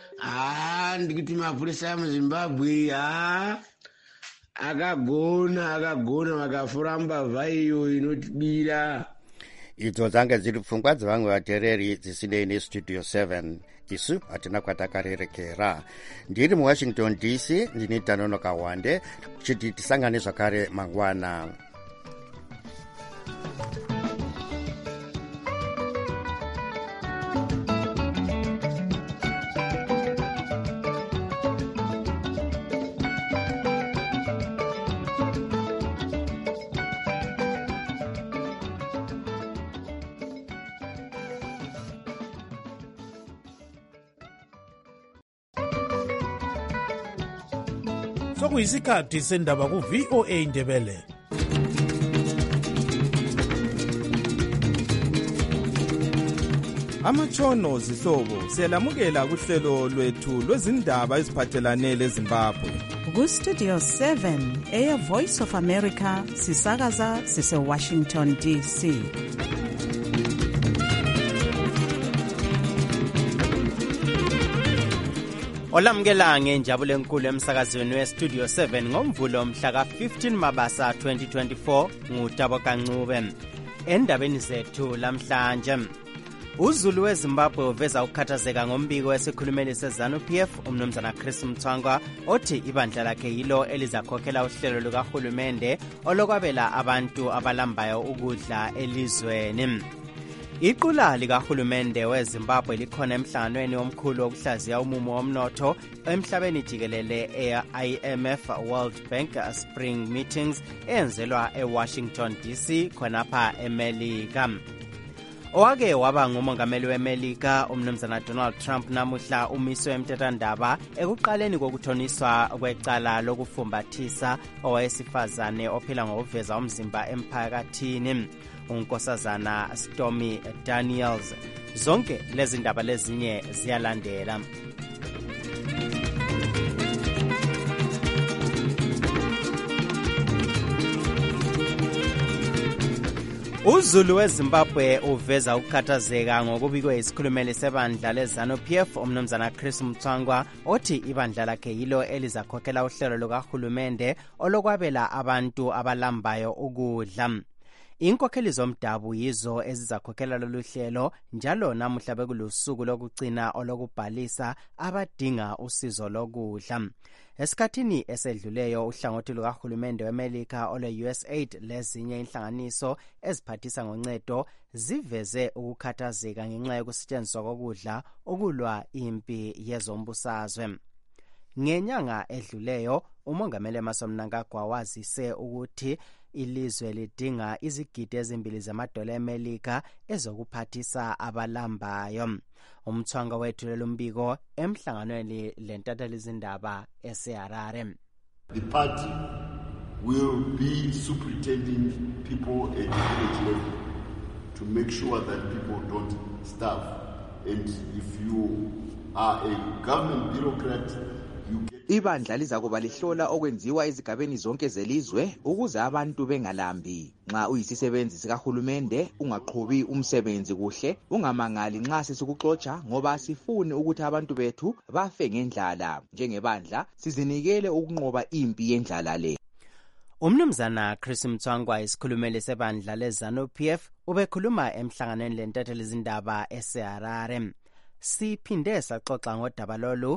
[SPEAKER 17] Ah, ndikuti mapurisa emuZimbabwe ah akagona akagona vakafura mbavha iyo inotibira.
[SPEAKER 4] idzo dzange dziri pfungwa dzevamwe vateereri dzisinei nestudio seven. Isu hatina kwatakarerekera. Ndiri muwashington D C, ndini Tanonoka Wande, chiti tisangane zvakare mangwana.
[SPEAKER 18] Sokuyisikhathi sendaba ku V O A Ndebele.
[SPEAKER 19] Amatshono zihlobo siyalamukela kuhlelo lwethu lwezindaba eziphathelane leZimbabwe.
[SPEAKER 2] Ku Studio seven eya Voice of America sisakaza sise Washington D C.
[SPEAKER 20] Olamukela ngenjabulo enkulu emsakazweni weStudio seven ngomvulo mhla ka fifteen Mabasa twenty twenty-four nguTabo Kancube. Endabeni zethu lamhlanje, uZulu weZimbabwe uveza ukukhathazeka ngombiko wesikhulumeli seZanu-P F umnumzana Chris Mtswangwa othi ibandla lakhe yilo elizakhokhela uhlelo lukahulumende olokwabela abantu abalambayo ukudla elizweni. Iqula likahulumende weZimbabwe likhona emhlanganweni omkhulu wokuhlaziya umumo womnotho emhlabeni jikelele e-I M F World Bank Spring Meetings eyenzelwa eWashington D C khonapha eMelika. Owake waba ngumongameli weMelika umnumzana Donald Trump namuhla umiswe emtetandaba ekuqaleni kokuthoniswa kwecala lokufumbathisa owesifazane ophila ngokuveza umzimba emphakathini, unkosazana Stormy Daniels. Zonke lezi ndaba lezinye ziyalandela. uZulu weZimbabwe uveza ukukhathazeka ngokubikwe isikhulumeli sebandla leZanu-P F umnumzana Chris Mtswangwa othi ibandla lakhe yilo elizakhokhela uhlelo lukahulumende olokwabela abantu abalambayo ukudla. Inkokheli zomdabu yizo ezizakhokhela lolu hlelo njalo namuhla bekulusuku lokugcina olokubhalisa abadinga usizo lokudla. Esikhathini esedluleyo uhlangothi lukahulumende weMelika ole-U S A I D lezinye inhlanganiso eziphathisa ngoncedo ziveze ukukhathazeka ngenxa yokusetshenziswa kokudla ukulwa impi yezombusazwe. Ngenyanga edluleyo umongameli Emmerson Mnangagwa wazise ukuthi ilizwe lidinga izigidi ezimbili zamadola eMelika ezokuphathisa abalambayo. Umthwanga wethulela umbiko emhlanganweni lentatheli-zindaba eseHarare.
[SPEAKER 5] The party will be superintending people at the village level to make sure that people don't starve. And if you are a government bureaucrat, you get
[SPEAKER 21] ibandla lizakuba lihlola okwenziwa ezigabeni zonke zelizwe ukuze abantu bengalambi. Nxa uyisisebenzi sikahulumende ungaqhubi umsebenzi kuhle, ungamangali nxa sisikuxotsha ngoba asifuni ukuthi abantu bethu bafe ngendlala. Njengebandla sizinikele ukunqoba impi yendlala le.
[SPEAKER 20] Umnumzana Chris Mtswangwa isikhulumeli sebandla leZanu-P F ubekhuluma emhlanganweni lentatheli-zindaba eseHarare. Siphinde saxoxa ngodaba lolu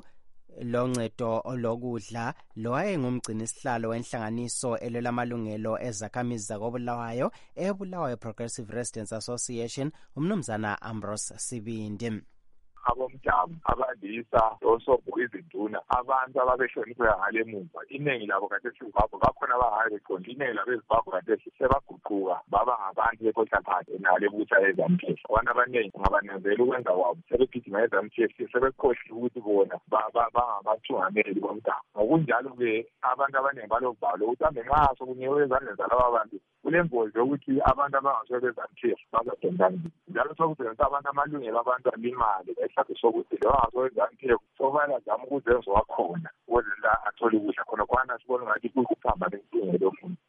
[SPEAKER 20] loncedo olokudla lowayengumgcini sihlalo wenhlanganiso elwela amalungelo ezakhamizi zakobulawayo eBulawayo Progressive Residents Association umnumzana Ambrose Sibindi.
[SPEAKER 22] abomdabu abadisa osobhuku izinduna abantu ababeshonisiwe ngale mumva iningi labo kade eZimbabwe bakhona abahayi beqonda iningi labo eZimbabwe kade sebaguquka baba ngabantu bekhohla phansi nale butha yeZanu-P F. Abantu abaningi ngabanezela ukwenza wabo sebegijima eZanu-P F sebekhohle ukuthi bona bangabathungameli bomdabu. Ngokunjalo-ke abantu abaningi balobalo ukuthi ambe nxa sokunikwe ezandleni zalaba bantu kule ngozi yokuthi abantu abangasuke beZanu-P F bazadondana. Njalo sokusebenzisa abantu amalungelo abantu alimali sokuthi lebangaso eZanu-P F sobala zama ukuthi enziwa khona ukuze la athole ukudla khona kwana sibona ngathi kukuphamba lenkinga lomuntu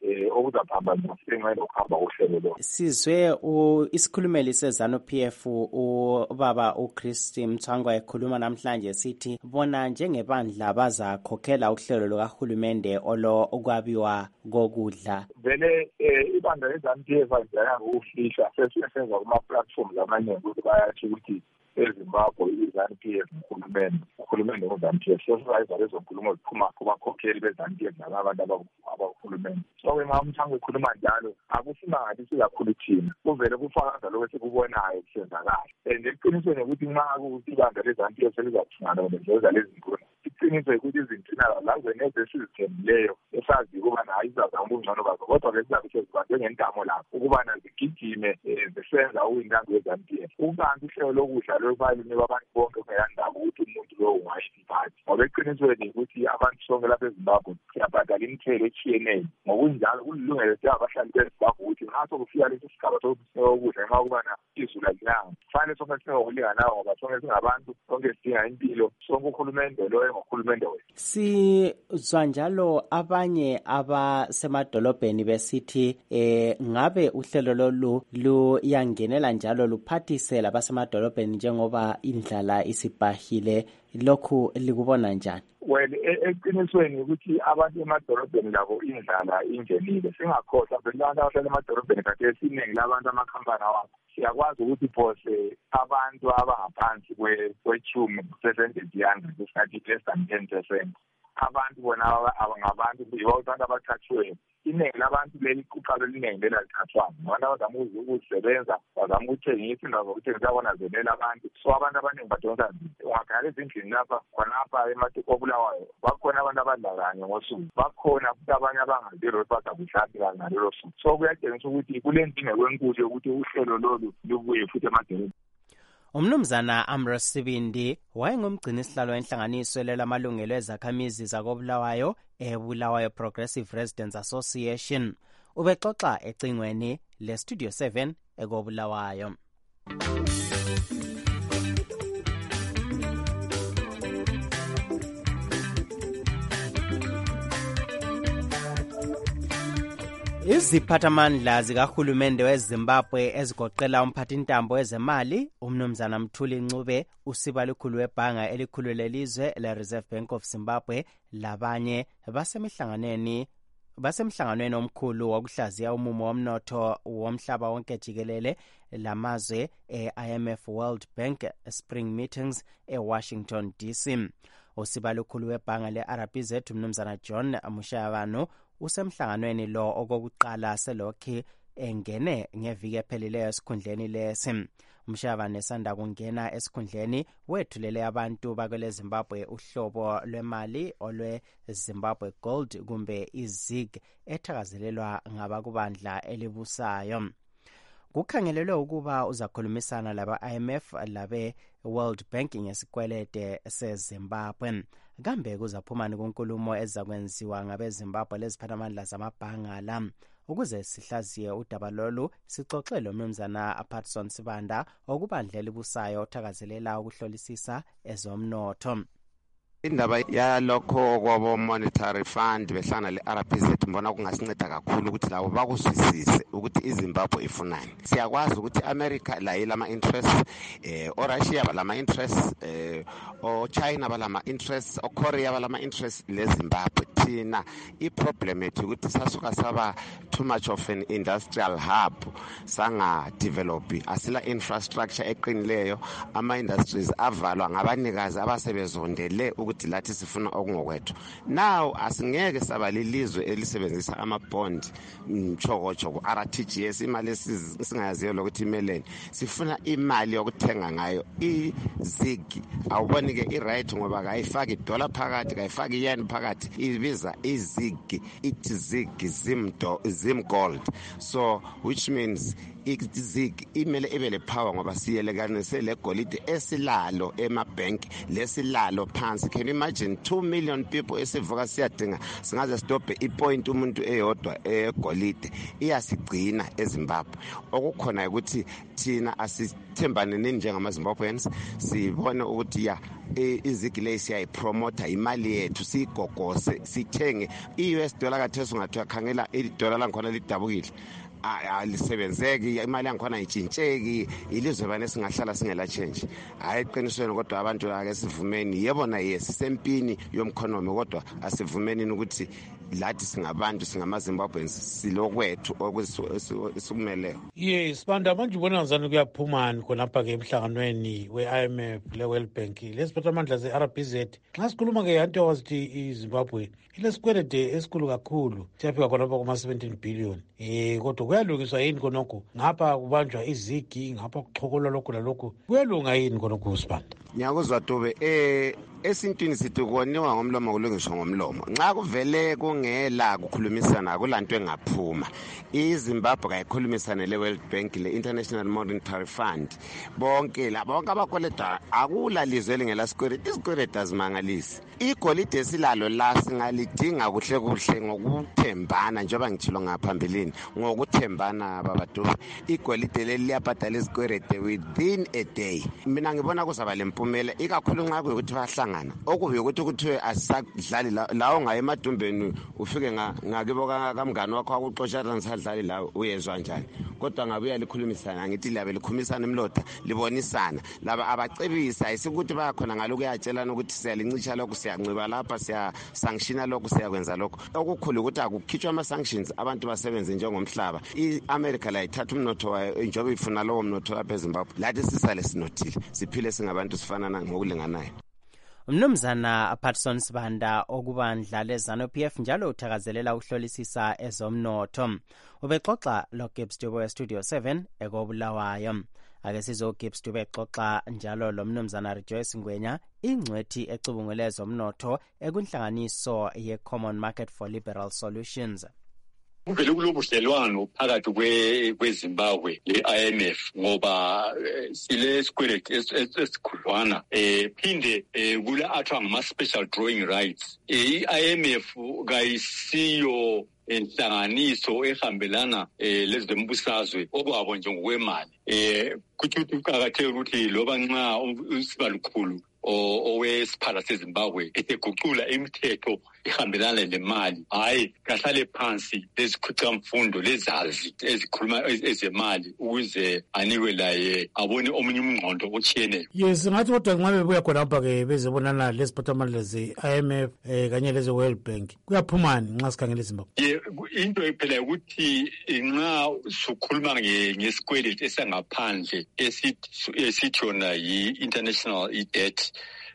[SPEAKER 22] um okuzaphambana senxele ukuhamba uhlelo lo.
[SPEAKER 20] Sizwe isikhulumeli sezanu P F ubaba uChristi Mthangwa ekhuluma namhlanje sithi bona njengebandla bazakhokhela uhlelo lukahulumende olo ukwabiwa kokudla.
[SPEAKER 22] Vele ibandla lezanu P F ajaya ngokufihla sesenza kuma-platforms amaningi ukuthi bayathi ukuthi eZimbabwe izanu P F uhulumende uhulumende wezanu P F sesizayiza lezo nkulumo ziphuma kubakhokheli bezanu P F nabantu abahulumende. So-ke nxa uMthangwa ekhuluma njalo akusimangalisi kakhulu thina, kuvele kufakaza lokho esikubonayo kusenzakala. And eqinisweni ukuthi nxa kuthi ibandla lezanu P F selizathungana lezeza lezi nkulumo, iqiniso ukuthi izinto lazo neze esizithembileyo esazi ukubana ayizazama ubungcono bazo, kodwa-ke sizabe sezibanjwe ngentamo lapho ukubana zigijime zisenza uyintango yezanu P F. Ukanti uhlelo lokudla lokubalimi babantu bonke kungeyandaba ukuthi umuntu lowo ungayiphathi, ngoba eqinisweni ukuthi abantu sonke lapha eZimbabwe siyabhadala imithelo etshiyeneyo. Ngokunjalo kulilungelo abahlali beZimbabwe ukuthi ngaso kufika lesi sigaba sokudla nxa ukubana izulu alinanga, kufanele sonke singokulinganayo ngoba sonke singabantu, sonke sidinga impilo, sonke uhulumende loyo ngohulumende wethu.
[SPEAKER 20] Sizwa njalo abanye abasemadolobheni besithi eh ngabe uhlelo lolu luyangenela njalo luphathise labasemadolobheni njengoba indlala isibhahile, lokhu likubona njani?
[SPEAKER 22] Well, eqinisweni ukuthi abantu emadolobheni labo indlala ingenile. Singakhohlwa vele abantu abahlala emadolobheni kade esiningi labantu amakhampani awabo siyakwazi ukuthi phose abantu abangaphansi kwechumi percentage yanga esingathi less than ten percent abantu bona abangabantu yibantu abathathiweyo. Iningi labantu leli kuqalo liningi lela lithathwayo abantu abazama ukusebenza, bazama ukuthengisa indawo zokuthengisa abonazelela abantu. So abantu abaningi badonsa nzima. Ungakhala ezindlini lapha khonapha ematokobulawayo bakhona abantu abadla kanye ngosuku, bakhona futhi abanye abangadlile bazakuhlaphi kanye ngalelo suku. So kuyatshengisa ukuthi kule nkinga kwenkulu yokuthi uhlelo lolu lubuye futhi emadolobheni.
[SPEAKER 20] Umnumzana Ambrose Sibindi wayengumgcini sihlalo wenhlanganiso lelamalungelo ezakhamizi zakobulawayo eBulawayo Progressive Residents Association. Ubexoxa ecingweni le Studio seven ekobulawayo. Iziphathamandla zikahulumende weZimbabwe ezigoqela umphathintambo wezemali umnumzana Mthuli Ncube, usiba likhulu webhanga elikhulu lelizwe le-Reserve Bank of Zimbabwe labanye basemihlanganweni basemhlanganweni omkhulu wokuhlaziya umumo womnotho womhlaba wonke jikelele lamazwe e-I M F World Bank Spring Meetings eWashington D C. Usiba likhulu webhanga le-R B Z umnumzana John Mushayabano usemhlanganweni lo okokuqala selokhi engene ngeviki ephelileyo esikhundleni lesi. Umshavane esanda kungena esikhundleni wethulele abantu bakwele Zimbabwe uhlobo lwemali olwe Zimbabwe Gold kumbe iZig ethakazelelwa ngabakubandla elibusayo. Kukhangelelwe ukuba uzakhulumisana laba I M F labe World Bank ngesikwelede seZimbabwe. Kambe kuzaphumani kunkulumo ezakwenziwa ngabe Zimbabwe leziphathamandla zamabhanga la. Ukuze sihlaziye udaba lolu sixoxele umnumzana Patson Sibanda okubandla elibusayo othakazelela ukuhlolisisa ezomnotho.
[SPEAKER 1] Indaba yalokho kwabo monetary fund behlana le-R B Z mbona kungasinceda kakhulu ukuthi labo bakuzwisise ukuthi iZimbabwe ifunani. Siyakwazi ukuthi America la ilama interest, eh o Russia balama interest, eh o China balama interest, o Korea balama interest le Zimbabwe. Thina i-problem ethu ukuthi sasuka saba too much of an industrial hub, sanga develop asila infrastructure eqinileyo, ama industries avalwa ngabanikazi abasebezondele ukuthi lathi sifuna okungokwethu. Now asingeke sabalilizwe elisebenzisa ama bond mchoko R T G S, imali singayaziyo lokuthi imeleni. Sifuna imali yokuthenga ngayo iZig. Awuboni ke i-right ngoba kayifaki dollar phakathi, kayifaki yen phakathi, ibiza iZig, it Zig Zimdo Zim Gold. So which means iZig imele ebele power ngoba siyelekanise le golide esilalo emabank lesilalo phansi. Can you imagine two million people esivuka siyadinga singaze stop ipoint umuntu eyodwa egolide iyasigcina eZimbabwe. Okukhona ukuthi thina asithembane njengama Zimbabweans sibone ukuthi ya izigi le siyayipromota imali yethu siyigogose sithenge i-U S dollar kathesi ungathi uyakhangela i-dollar langikhona lidabukile alisebenzeki imali yangikhona ayitshintsheki ilizwe bane singahlala singela change hayi eqinisweni kodwa abantu ake sivumeni yebo na yesisempini yomkhonomi kodwa asivumeni ukuthi lathi singabantu singamaZimbabweans silokwethu okusikumeleyo.
[SPEAKER 18] Yes, bantu manje ubona ngizani kuyaphumani khonapha ke emhlanganweni we-I M F le-World Bank lesiphatha amandla ze-R B Z nxa sikhuluma ke yanto wazithi iZimbabwe ilesikwelede esikhulu kakhulu siyafika khonapha kuma-seventeen billion um kodwa kuyalungiswa yini khonokho ngapha kubanjwa izigi ngapha kuchokolwa lokhu lalokhu kuyalunga yini khonokho Sibanda?
[SPEAKER 1] Ngiyakuzwa Dube eh esintwini sithi koniwa ngomlomo kulungiswa ngomlomo nxa kuvele kungela kukhulumisana akulanto engaphuma iZimbabwe kayikhulumisane le-World Bank le-International Monetary Fund bonke la bonke abakoleta akula lizwe elingela security isecurity azimangalisi igolide silalo la singalidinga kuhle kuhle ngokuthembana njengoba ngitshilo ngaphambilini ngokuthembana babadu igolide leli liyabhadala isecurity within a day mina ngibona kuzaba lempumela ikakhulu nxa kuyikuthi bahlangana okubi ukuthi kuthiwe asadlali lawo ngaye emadumbeni ufike ngakibo kamngani wakho akuxoshana ngisadlali lawo uyezwa njani kodwa ngabuya likhulumisana ngithi labe likhumisana imloda libonisana laba abacebisa ayisikuthi bayakhona ngaloku yatshelana ukuthi siyalincisha lokho siyanciba lapha siya sanction lokho siyakwenza lokho okukhulu ukuthi akukhitshwa ama sanctions abantu basebenze njengomhlaba iAmerica la ithatha umnotho wayo njengoba ifuna lowo mnotho lapha eZimbabwe lathi sisale sinothile siphile singabantu sifanana ngokulinganayo.
[SPEAKER 20] Umnumzana Patson Sibanda okubandla leZANU P F njalo uthakazelela ukuhlolisisa ezomnotho ubexoxa lo Gibbs Dube we Studio seven ekobulawayo ake sizo Gibbs Dube exoxa njalo lo mnumzana Rejoice Ngwenya ingcwethi ecubungule ezomnotho ekunhlanganiso ye Common Market for Liberal Solutions.
[SPEAKER 6] Kuvele kulobudlelwano phakathi kweZimbabwe le-I M F ngoba sile sikweleti esikhudlwana eh phinde kula athiwa ngama-special drawing rights i-I M F kayisiyo inhlanganiso ehambelana lezembusazwe okwabo nje ngokwemali eh kuthi kuqakatheke ukuthi loba nxa usibalukhulu owesiphala seZimbabwe etegucula imithetho ihambelana lemali hayi kahlale phansi lezikhucamfundo lezazi ezikhuluma ezemali ukuze anikwe laye abone omunye umngqondo otshiyeneyo.
[SPEAKER 18] Yes, ngathi kodwa nxa bebuya khonapha ke bezebonana leziphathamandla ze-I M F eh kanye leze-World Bank kuyaphumani nxa sikhangela eZimbabwe?
[SPEAKER 6] Ye into ephela ukuthi nxa sukhuluma ngesikweleti esangaphandle esithi yona yi-international debt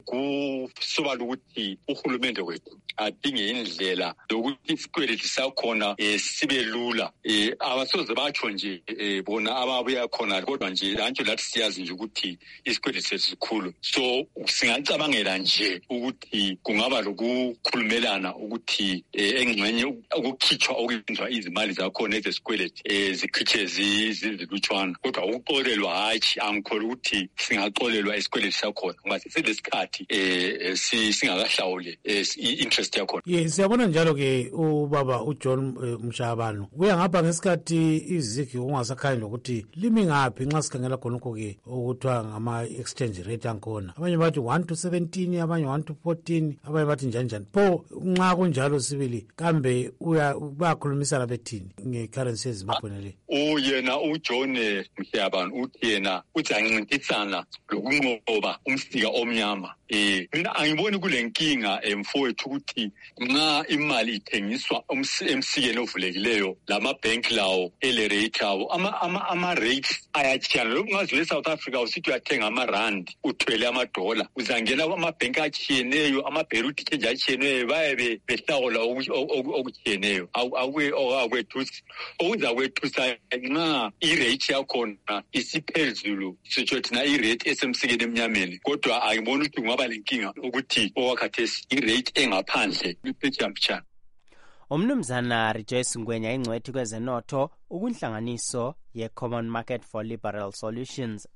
[SPEAKER 6] kusobala ukuthi uhulumende wethu adinge indlela yokuthi isikweleti sakhona sibe lula abasoze batsho nje bona ababuya khona kodwa nje lantsho lathi siyazi nje ukuthi isikweleti sesikhulu so singacabangela nje ukuthi kungaba lokukhulumelana ukuthi engxenye ukukhitshwa okwenzwa izimali zakhona ezesikweleti zikhitshwe zizilutshwana kodwa ukuxolelwa hatshi angikholwa ukuthi singaxolelwa isikweleti sakhona ngoba sesilesikhathi eh singakahlawule i-interest yakho.
[SPEAKER 18] Yes, siyabona njalo ke ubaba uJohn Mshabano kuya ngapha ngesikhathi izigi kungasakhanyi lokuthi limi ngaphi nxa sikhangela khonokho ke okuthiwa ngama-exchange rate ankhona abanye bathi one to seventeen abanye one to fourteen abanye bathi njani njani pho nxa kunjalo sibili kambe bayakhulumisana bethini nge-currency yeZimbabwe nale?
[SPEAKER 6] Uyena uJohn Mshabano uthi yena uthi ancintisana lokunqoba umsika omnyama. Eh mina angiboni kule nkinga emfowethu ukuthi nxa imali ithengiswa emsikeni ovulekileyo lama bank lawo ele rate awo ama ama ama rates ayachiyana lokungazi le South Africa usithi uyathenga ama rand uthwele ama dollar uzangena ama bank achiyeneyo ama beruti change achiyeneyo baye behlawula okuchiyeneyo akwe okwethusi okuza kwethusa nxa i rate yakhona isiphezulu sitsho thina i rate esemsikeni emnyameni kodwa ayiboni ukuthi ngaba lenkinga ukuthi owakhathesi i-rate engaphandle liphetshamphitsha.
[SPEAKER 20] Umnumzana Rejoice Ngwenya ingcwethi kwezenotho ukunhlanganiso ye-Common Market for Liberal Solutions.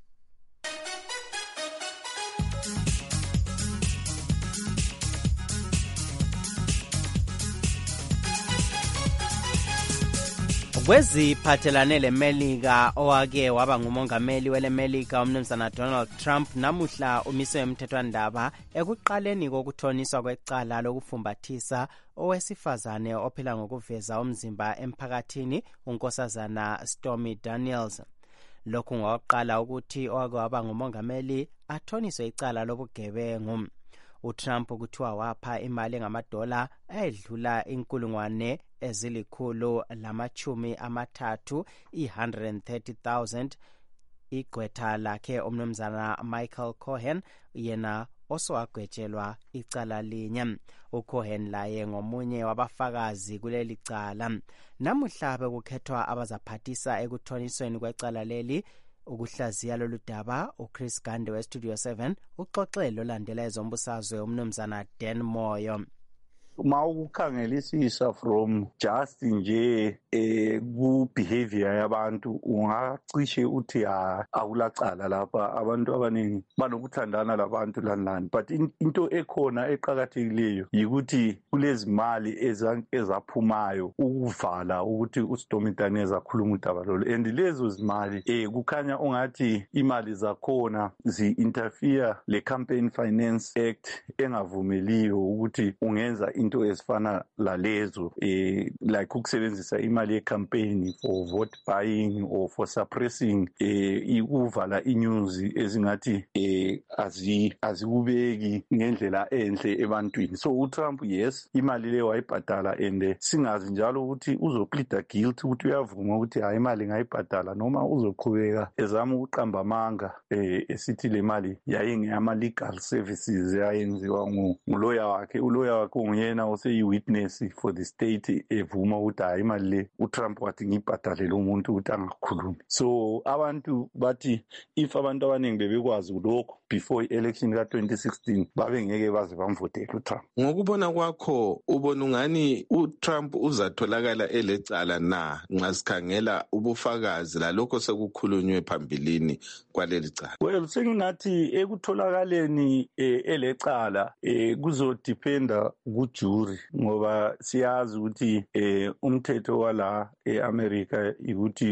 [SPEAKER 20] kweziphathelane lemelika owake waba ngumongameli welemelika umnumzana Donald Trump namuhla umise emthethwandaba ekuqaleni kokuthoniswa kwecala lokufumbathisa owesifazane ophila ngokuveza umzimba emphakathini unkosazana Stormy Daniels. Lokhu ngokuqala ukuthi owake waba ngumongameli athoniswe icala lobugebengu. uTrump kuthiwa wapha imali engamadola ayedlula inkulungwane ezilikhulu lamachumi amathathu i-one hundred thirty thousand igqwetha lakhe umnumzana Michael Cohen yena osowagwetshelwa icala linye. uCohen laye ngomunye wabafakazi kuleli cala. Namuhla bekukhethwa abazaphathisa ekuthonisweni kwecala leli. Ukuhlaziya lolu daba uChris Gande weStudio seven uxoxelo landela ezombusazwe umnumzana Dan Moyo.
[SPEAKER 7] Uma ukukhangelisisa from just nje eh ku behavior yabantu ungacishe uthi akulacala lapha abantu abaningi banokuthandana labantu lanlani, but in, into ekhona eqhakathekileyo yikuthi kulezimali ezaphumayo ukuvala ukuthi uStormy Daniels akhuluma udaba lolu, and lezo zimali eh kukhanya ungathi imali zakhona zi-interfere le Campaign Finance Act engavumeliyo ukuthi ungenza into ezifana lalezo eh like ukusebenzisa imali yecampaign for vote buying or for suppressing eh ikuvala inews ezingathi eh azi azikubeki ngendlela enhle ebantwini. So uTrump yes imali le wayibhadala and singazi njalo ukuthi uzoplead guilty ukuthi uyavuma ukuthi hayi imali ngayibhadala noma uzoqhubeka ezama ukuqamba amanga eh esithi le mali yayingeyama legal services yayenziwa ngulawyer wakhe. ulawyer wakhe nguyena oseyi-witness for the state evuma ukuthi hayi imali le uTrump wathi ngibhadalele umuntu ukuthi angakhulumi. So abantu bathi if abantu abaningi bebekwazi lokho before i-election ka twenty sixteen babe ngeke baze bamvotele uTrump.
[SPEAKER 9] Ngokubona kwakho ubona ungani uTrump uzatholakala elecala na nxa sikhangela ubufakazi lalokho sekukhulunywe phambilini kwaleli cala?
[SPEAKER 7] Well, sengingathi ekutholakaleni eh, elecala eh, kuzodependa kujury ngoba siyazi ukuthi eh, umthetho wala eAmerica ukuthi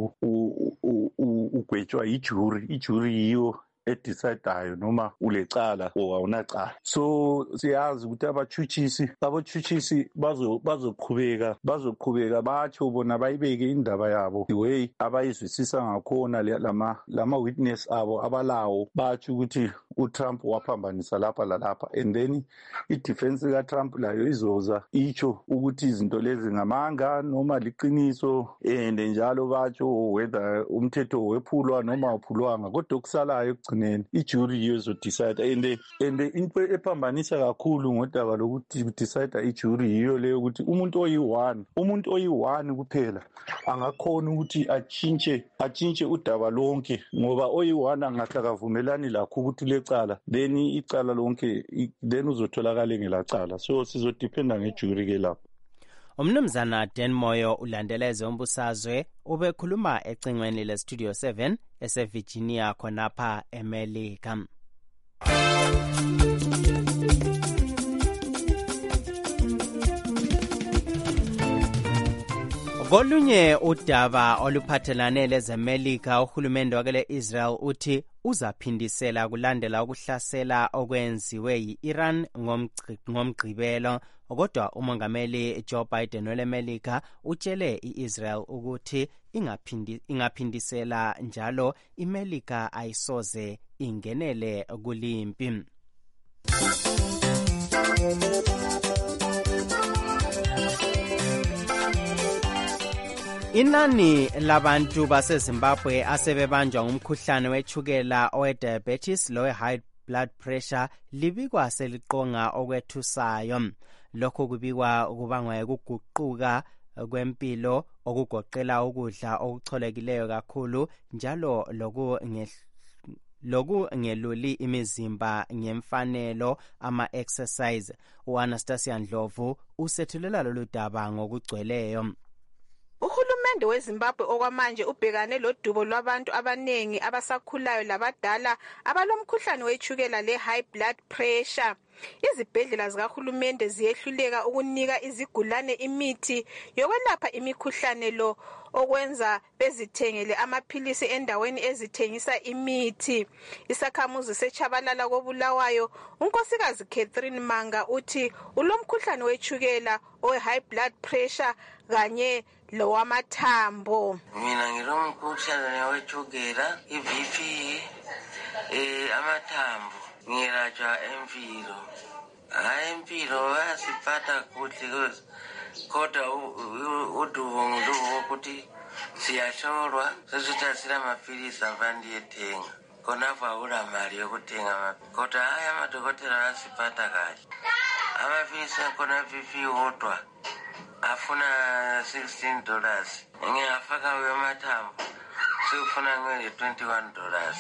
[SPEAKER 7] ugwetshwa ijury. Ijury yiyo edecidayo noma ulecala or awunacala. So siyazi ukuthi abachuchisi abachuchisi bazo bazoqhubeka bazoqhubeka batsho bona bayibeke indaba yabo the way abayizwisisa ngakhona lama lama witness abo abalawo batsho ukuthi uTrump waphambanisa lapha lalapha, and then i-defense ka-Trump layo izoza itsho ukuthi izinto lezi ngamanga noma liqiniso, and njalo batsho whether umthetho wephulwa noma uphulwanga. Kodwa okusalayo ekugcineni ijury yiyo ezodecide, and and into ephambanisa kakhulu ngodaba lokuthi decide ijury yiyo leyo ukuthi umuntu oyi-one umuntu oyi-one kuphela angakhona ukuthi atshintshe atshintshe udaba lonke, ngoba oyi-one angahlakavumelani lakho ukuthi lecala then icala lonke then uzotholakala ngelacala. So sizodependa ngejury ke lapho.
[SPEAKER 20] Umnumzana Dan Moyo ulandeleze umbusazwe ubekhuluma ecingweni leStudio seven eseVirginia khonapha eMelika. Kolunye udaba oluphathelane lezemelika uhulumende wakele Israel uthi uzaphindisela kulandela ukuhlasela okwenziwe yi-Iran ngomgqibelo, kodwa umongameli Joe Biden welemelika utshele i-Israel ukuthi ingaphindi ingaphindisela njalo imelika ayisoze ingenele kulimpi. Inani labantu baseZimbabwe asebebanjwa ngumkhuhlane wechukela owe-diabetes lowe high blood pressure libikwa seliqonga okwethusayo. Lokho kubikwa kubangwa ukuguquka kwempilo okugoqela ukudla okucholekileyo kakhulu njalo loku loku ngeluli imizimba ngemfanelo ama-exercise. U-Anastasia Ndlovu usethulela lolu daba ngokugcweleyo.
[SPEAKER 23] Uhulumende weZimbabwe okwamanje ubhekane lodubo lwabantu abanengi abasakhulayo labadala abalomkhuhlane wechukela le high blood pressure. Izibhedlela zikahulumende ziyehluleka ukunika izigulane imithi yokwelapha imikhuhlane lo okwenza bezithengele amaphilisi endaweni ezithengisa imithi. Isakhamuzi seChabalala koBulawayo, unkosikazi Catherine Manga uthi ulomkhuhlane wetshukela, owe high blood pressure kanye lowamathambo.
[SPEAKER 3] Mina ngilomkhuhlane wetshukela, i-B P, eh amathambo, ngiyelatshwa empilo. Hayi impilo yasiphatha kuhle kodwa udubo ngilubo ukuthi siyahlolwa sesithathile amaphilisi abantu yethenga khonapho akula mali yokuthenga kodwa hayi amadokotela asiphatha kahle. Amaphilisi akhona B P wodwa afuna sixteen dollars, ngiyafaka wemathambo sifuna ngene twenty-one dollars.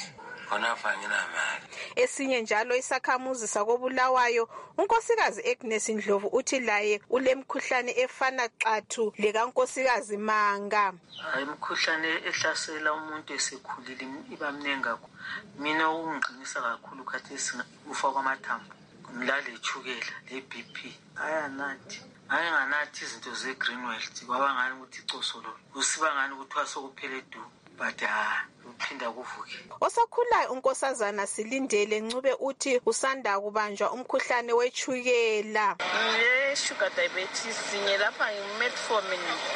[SPEAKER 23] Esinye njalo isakhamuzi sakoBulawayo, unkosikazi Agnes Ndlovu uthi laye ulemkhuhlane efana xathu lekankosikazi Manga.
[SPEAKER 8] Hayi imkhuhlane ehlasela umuntu esekhulile ibamnengi kakhulu. Mina ungiqinisa kakhulu khathesi ufa kwamathambo, ngilale echukela le B P. Ayanathi hayi nganathi izinto ze Greenwell kwaba ngani ukuthi icosolo usiba ngani ukuthi sokuphele du but ah uphinda kuvuke.
[SPEAKER 23] Osakhulayo unkosazana Silindele Ncube uthi usanda kubanjwa umkhuhlane wetshukela.
[SPEAKER 10] Ye sugar diabetes sinye lapha ngimetformin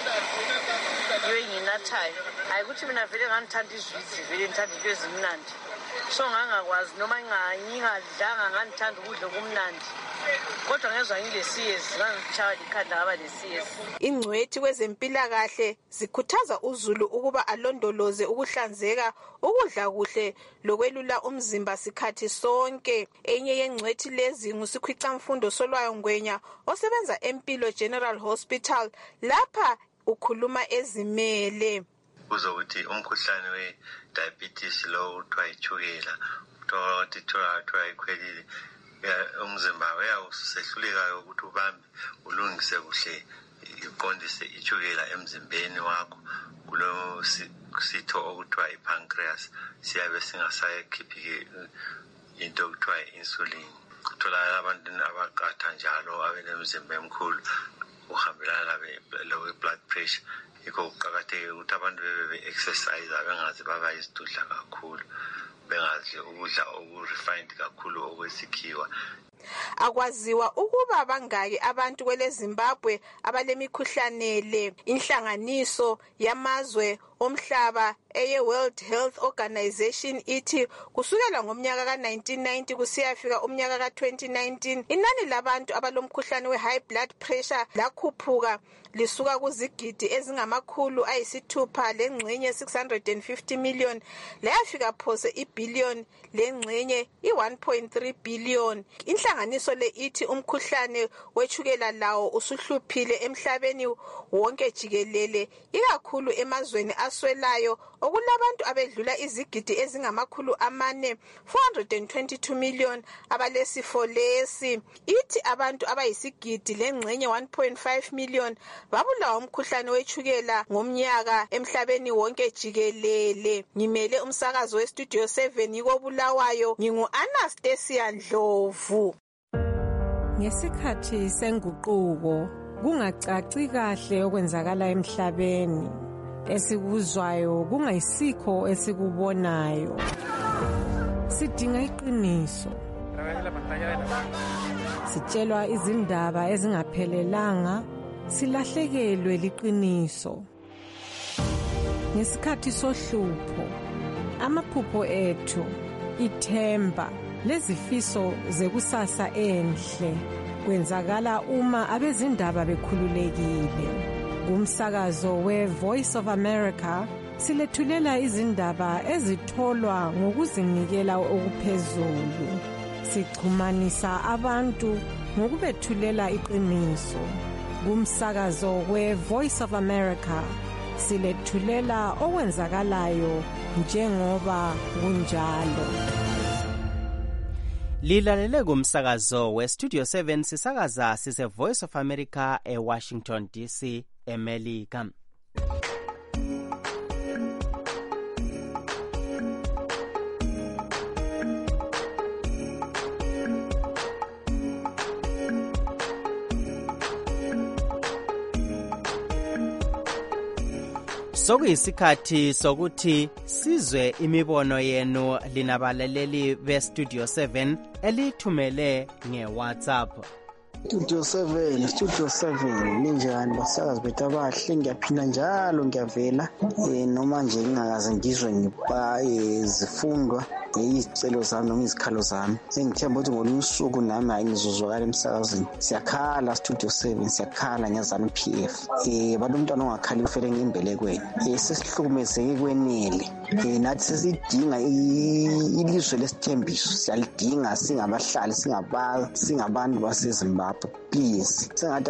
[SPEAKER 10] yo nginathayo. Hayi ukuthi mina vele ngantanda izwitsi vele ngithanda into ezimnandi. So ngangakwazi noma ngingadlanga ngantanda ukudla kumnandi. Kodwa ngezwe ngilesiyezi ngangitshaya ikhanda ngaba lesiyezi.
[SPEAKER 23] Ingcwethi kwezempilakahle zikhuthaza uZulu ukuba alondoloze ukuhlanzeka, ukudla kuhle lokwelula umzimba sikhathi sonke. Enye yengcwethi lezi ngusikhwicamfundo Solwayo Ngwenya osebenza eMpilo General Hospital, lapha ukhuluma ezimele.
[SPEAKER 24] Uzokuthi umkhuhlane we diabetes lo uthiwa ichukela uthi thola ikhwelile umzimba uyawusehluleka ukuthi ubambe ulungise kuhle iqondise ichukela emzimbeni wakho kulo sitho okuthiwa ipancreas siyabe singasayikhiphi into okuthiwa insulin. Kutholakala abantu abaqatha njalo abenemzimba emkhulu uhambelana low blood pressure. Yikho kuqakathekile ukuthi abantu bebe exercise bengazi baba isidudla kakhulu, bengadli ukudla oku-refined kakhulu okwesikhiwa.
[SPEAKER 23] Akwaziwa ukuba bangaki abantu kwele Zimbabwe abalemikhuhlane le. Inhlanganiso yamazwe omhlaba eye World Health Organization ithi kusukela ngomnyaka ka nineteen ninety kusiyafika umnyaka ka twenty nineteen inani labantu abalomkhuhlane we high blood pressure lakhuphuka lisuka kuzigidi ezingamakhulu ayisithupha lengxenye six hundred fifty million layafika phose ibillion lengxenye i one point three billion. Inhlanganiso le ithi umkhuhlane wetshukela lawo usuhluphile emhlabeni wonke jikelele, ikakhulu emazweni aswelayo okulabantu abedlula izigidi ezingamakhulu amane four hundred twenty-two million abalesifo lesi. Ithi abantu abayisigidi lengxenye one point five million babulawa umkhuhlane wetshukela ngomnyaka emhlabeni wonke jikelele. Ngimele umsakazo westudio seven koBulawayo, ngingu Anastasia Ndlovu.
[SPEAKER 25] Ngesikhathi senguquko kungacaci kahle okwenzakala emhlabeni, esikuzwayo kungayisikho esikubonayo. Sidinga iqiniso, sitshelwa izindaba ezingaphelelanga, silahlekelwe liqiniso. Ngesikhathi sohlupho, amaphupho ethu, ithemba lezifiso zekusasa enhle kwenzakala uma abezindaba bekhululekile. Kumsakazo we Voice of America silethulela izindaba ezitholwa ngokuzinikela okuphezulu. Sichumanisa abantu ngokubethulela iqiniso. Kumsakazo we Voice of America silethulela okwenzakalayo njengoba kunjalo.
[SPEAKER 20] Lilalele kumsakazo we Studio seven sisakaza sise Voice of America e Washington D C, eMelika. sokuyisikhathi sokuthi sizwe imibono yenu linabalaleli be-Studio seven elithumele nge-WhatsApp.
[SPEAKER 11] Studio seven, Studio seven, ninjani basakazi bethu abahle, ngiyaphinda njalo ngiyavela eh noma nje ngingakaze ngizwe ngiba izifundwa izicelo zami noma izikhalo zami. Engithemba ukuthi ngolunye usuku nami hayi ngizozwakala emsakazweni. Siyakhala Studio seven, siyakhala ngezanu P F. Eh bantu umntwana ongakhali ufele ngembelekweni. Eh sesihlukumezeke kwenele. Eh nathi sesidinga ilizwe lesithembiso. Siyalidinga singabahlali, singaba singabantu baseZimbabwe. Please sengathi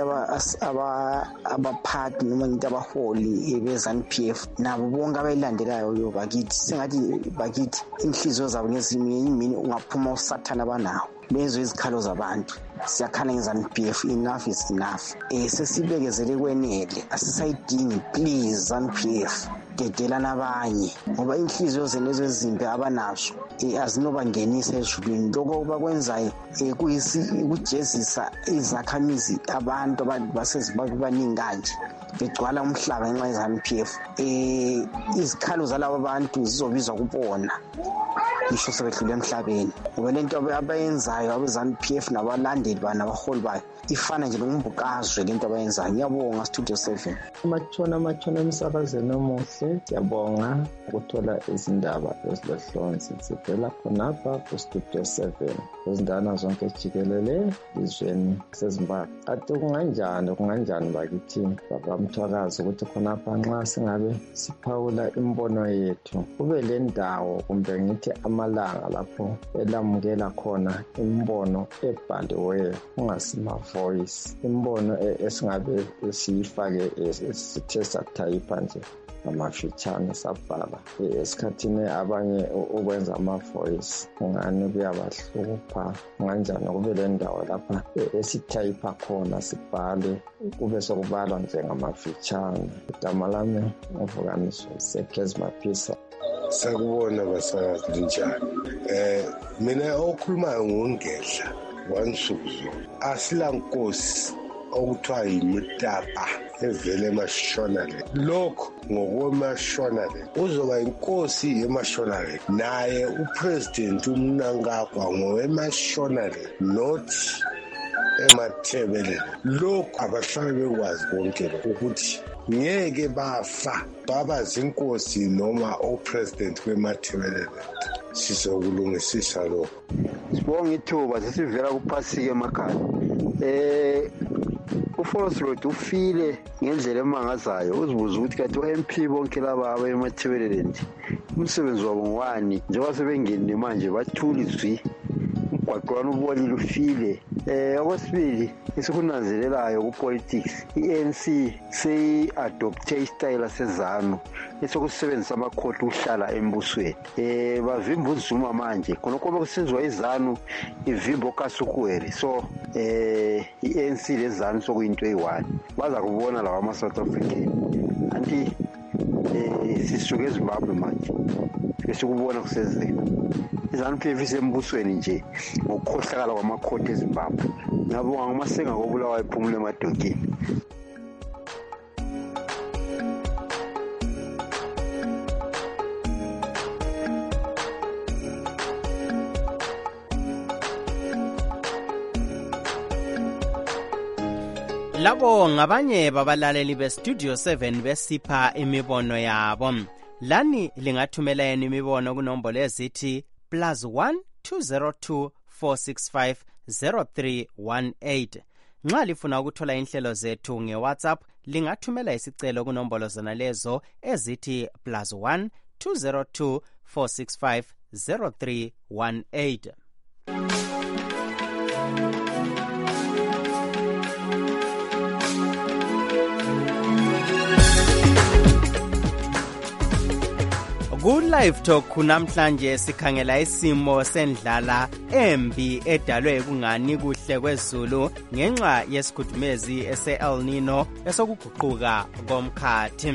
[SPEAKER 11] aba abaphathi noma ngithi abaholi bezanu P F nabo bonke abayilandelayo yo bakithi sengathi bakithi inhliziyo zabo ngezinye imini ungaphuma usathana abanawo bezwe izikhalo zabantu. Siyakhala ngezanu P F, enough is enough. Eh sesibekezele kwenele asisayidingi please zanu P F dedela nabanye ngoba inhliziyo zenezo ezimbi abanazo eh azinobangenisa ezulwini. Lokho bakwenzayo eh kuyisi ukujezisa izakhamizi abantu abantu baseZimbabwe baningi kanje begcwala umhlaba ngenxa yezanu P F. Eh izikhalo zalabo bantu zizobizwa kubona ngisho sebedlule emhlabeni ngoba lento abayenzayo abezanu P F nabalandeli bana abaholi bayo ifana nje nokumbukazwe lento abayenzayo. Ngiyabonga Studio seven.
[SPEAKER 12] Amathona amathona emsakazweni omuhle, siyabonga ukuthola izindaba ezilohlonzi zivela khonapha ku-Studio seven. Izindana zonke jikelele izweni seZimbabwe. Ati kunganjani kunganjani bakithi babamthwakazi ukuthi khonapha nxa singabe siphawula imbono yethu kube le ndawo kumbe ngithi amalanga lapho elamukela khona imbono ebhaliweyo kungasima voice, imbono esingabe siyifake esithe sathayipha nje amafitshane sabhala esikhathini abanye ukwenza ama-voice ngani kuyabahlupha. Nganjani kube le ndawo lapha esithayipha khona sibhale kube sokubalwa njengamafitshane. Igama lami uvukaniswa Sekhez Maphisa.
[SPEAKER 13] Sakubona basakazi linjani. Eh mina okhulumayo ngongedla wansuku asilankosi okuthiwa yimitapa evele emashonale. Lokho ngokwemashonale uzoba inkosi yemashonale naye upresident uMnangagwa ngowemashonale not emathebeleni. Lokho abahlali bekwazi konke ukuthi ngeke bafa baba zinkosi noma upresident kwemathebeleni. Sizokulungisisa lokho.
[SPEAKER 14] Sibonga ithuba sesivela kuphasike emakhaya. Eh uForest Road ufile ngendlela emangazayo uzibuza ukuthi kanti o-M P bonke laba abemathebeleni umsebenzi wabo ngwani njengoba sebengene manje bathula izwi umgwaqwana ubolile ufile. Eh okwesibili esikunanzelelayo ku-politics i-A N C seyi-adopte istyle sezanu esokusebenzisa amakhoti ukuhlala embusweni. Eh bavimba uZuma manje khonokho bekusenzwa izanu ivimbo kaSukuwele. So eh i-A N C lezanu sokuyinto eyi-one baza kubona lawa ama-South African anti eh sisuke eZimbabwe manje besikubona kusenzeka izanu P F isembusweni nje ngokukhohlakala kwamakhoti eZimbabwe. Ngiyabonga ngomasenga kobulawayo iphumule emadokeni.
[SPEAKER 20] Labo ngabanye babalaleli be-Studio seven besipha imibono yabo. Lani lingathumela yena imibono kunombolo ezithi plus one two zero two four six five zero three one eight. Nxa lifuna ukuthola inhlelo zethu nge-WhatsApp lingathumela isicelo kunombolo zona lezo ezithi plus one two zero two four six five zero three one eight. Ku-Live Talk namhlanje sikhangela isimo sendlala embi edalwe kungani kuhle kwezulu ngenxa yesikhudumezi ese-El Nino esokuguquka komkhathi.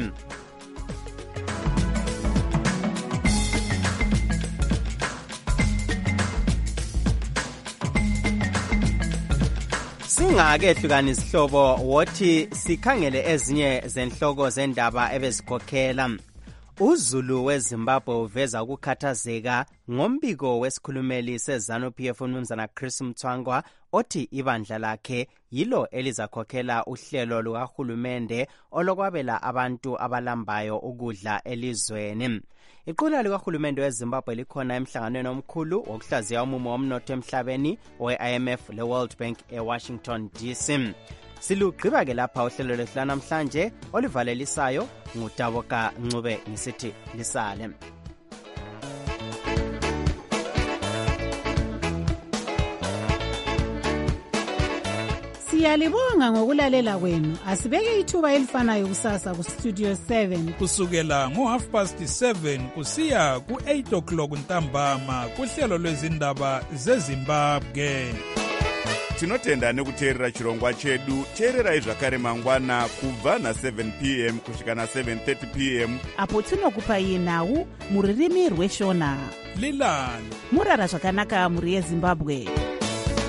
[SPEAKER 20] Singake hlukana isihlobo wothi sikhangele ezinye zenhloko zendaba ebezikhokhela. uZulu weZimbabwe uveza ukukhathazeka ngombiko wesikhulumeli seZANU-P F uMnumzana Chris Mthwangwa othi ibandla lakhe yilo elizakhokhela uhlelo lukahulumende olokwabela abantu abalambayo ukudla elizweni. Iqula likahulumende weZimbabwe likhona emhlanganweni omkhulu wokuhlaziya umumo womnotho emhlabeni we-I M F le-World Bank eWashington D C. Silugqiba ke lapha uhlelo lethu namhlanje olivalelisayo nguTaboka Ncube ngisithi lisale.
[SPEAKER 2] Siyalibonga ngokulalela kwenu. Asibeke ithuba elifanayo kusasa ku Studio seven
[SPEAKER 4] kusukela ngo half past seven kusiya ku eight o'clock ntambama kuhlelo lwezindaba zeZimbabwe.
[SPEAKER 15] Tinotenda nekuteerera chirongwa chedu. Teererai zvakare mangwana kubva na seven p m kusvika na seven thirty p m
[SPEAKER 2] apo tinokupai nhau muririmi rweshona.
[SPEAKER 4] Lilani
[SPEAKER 2] murara zvakanaka muri yeZimbabwe.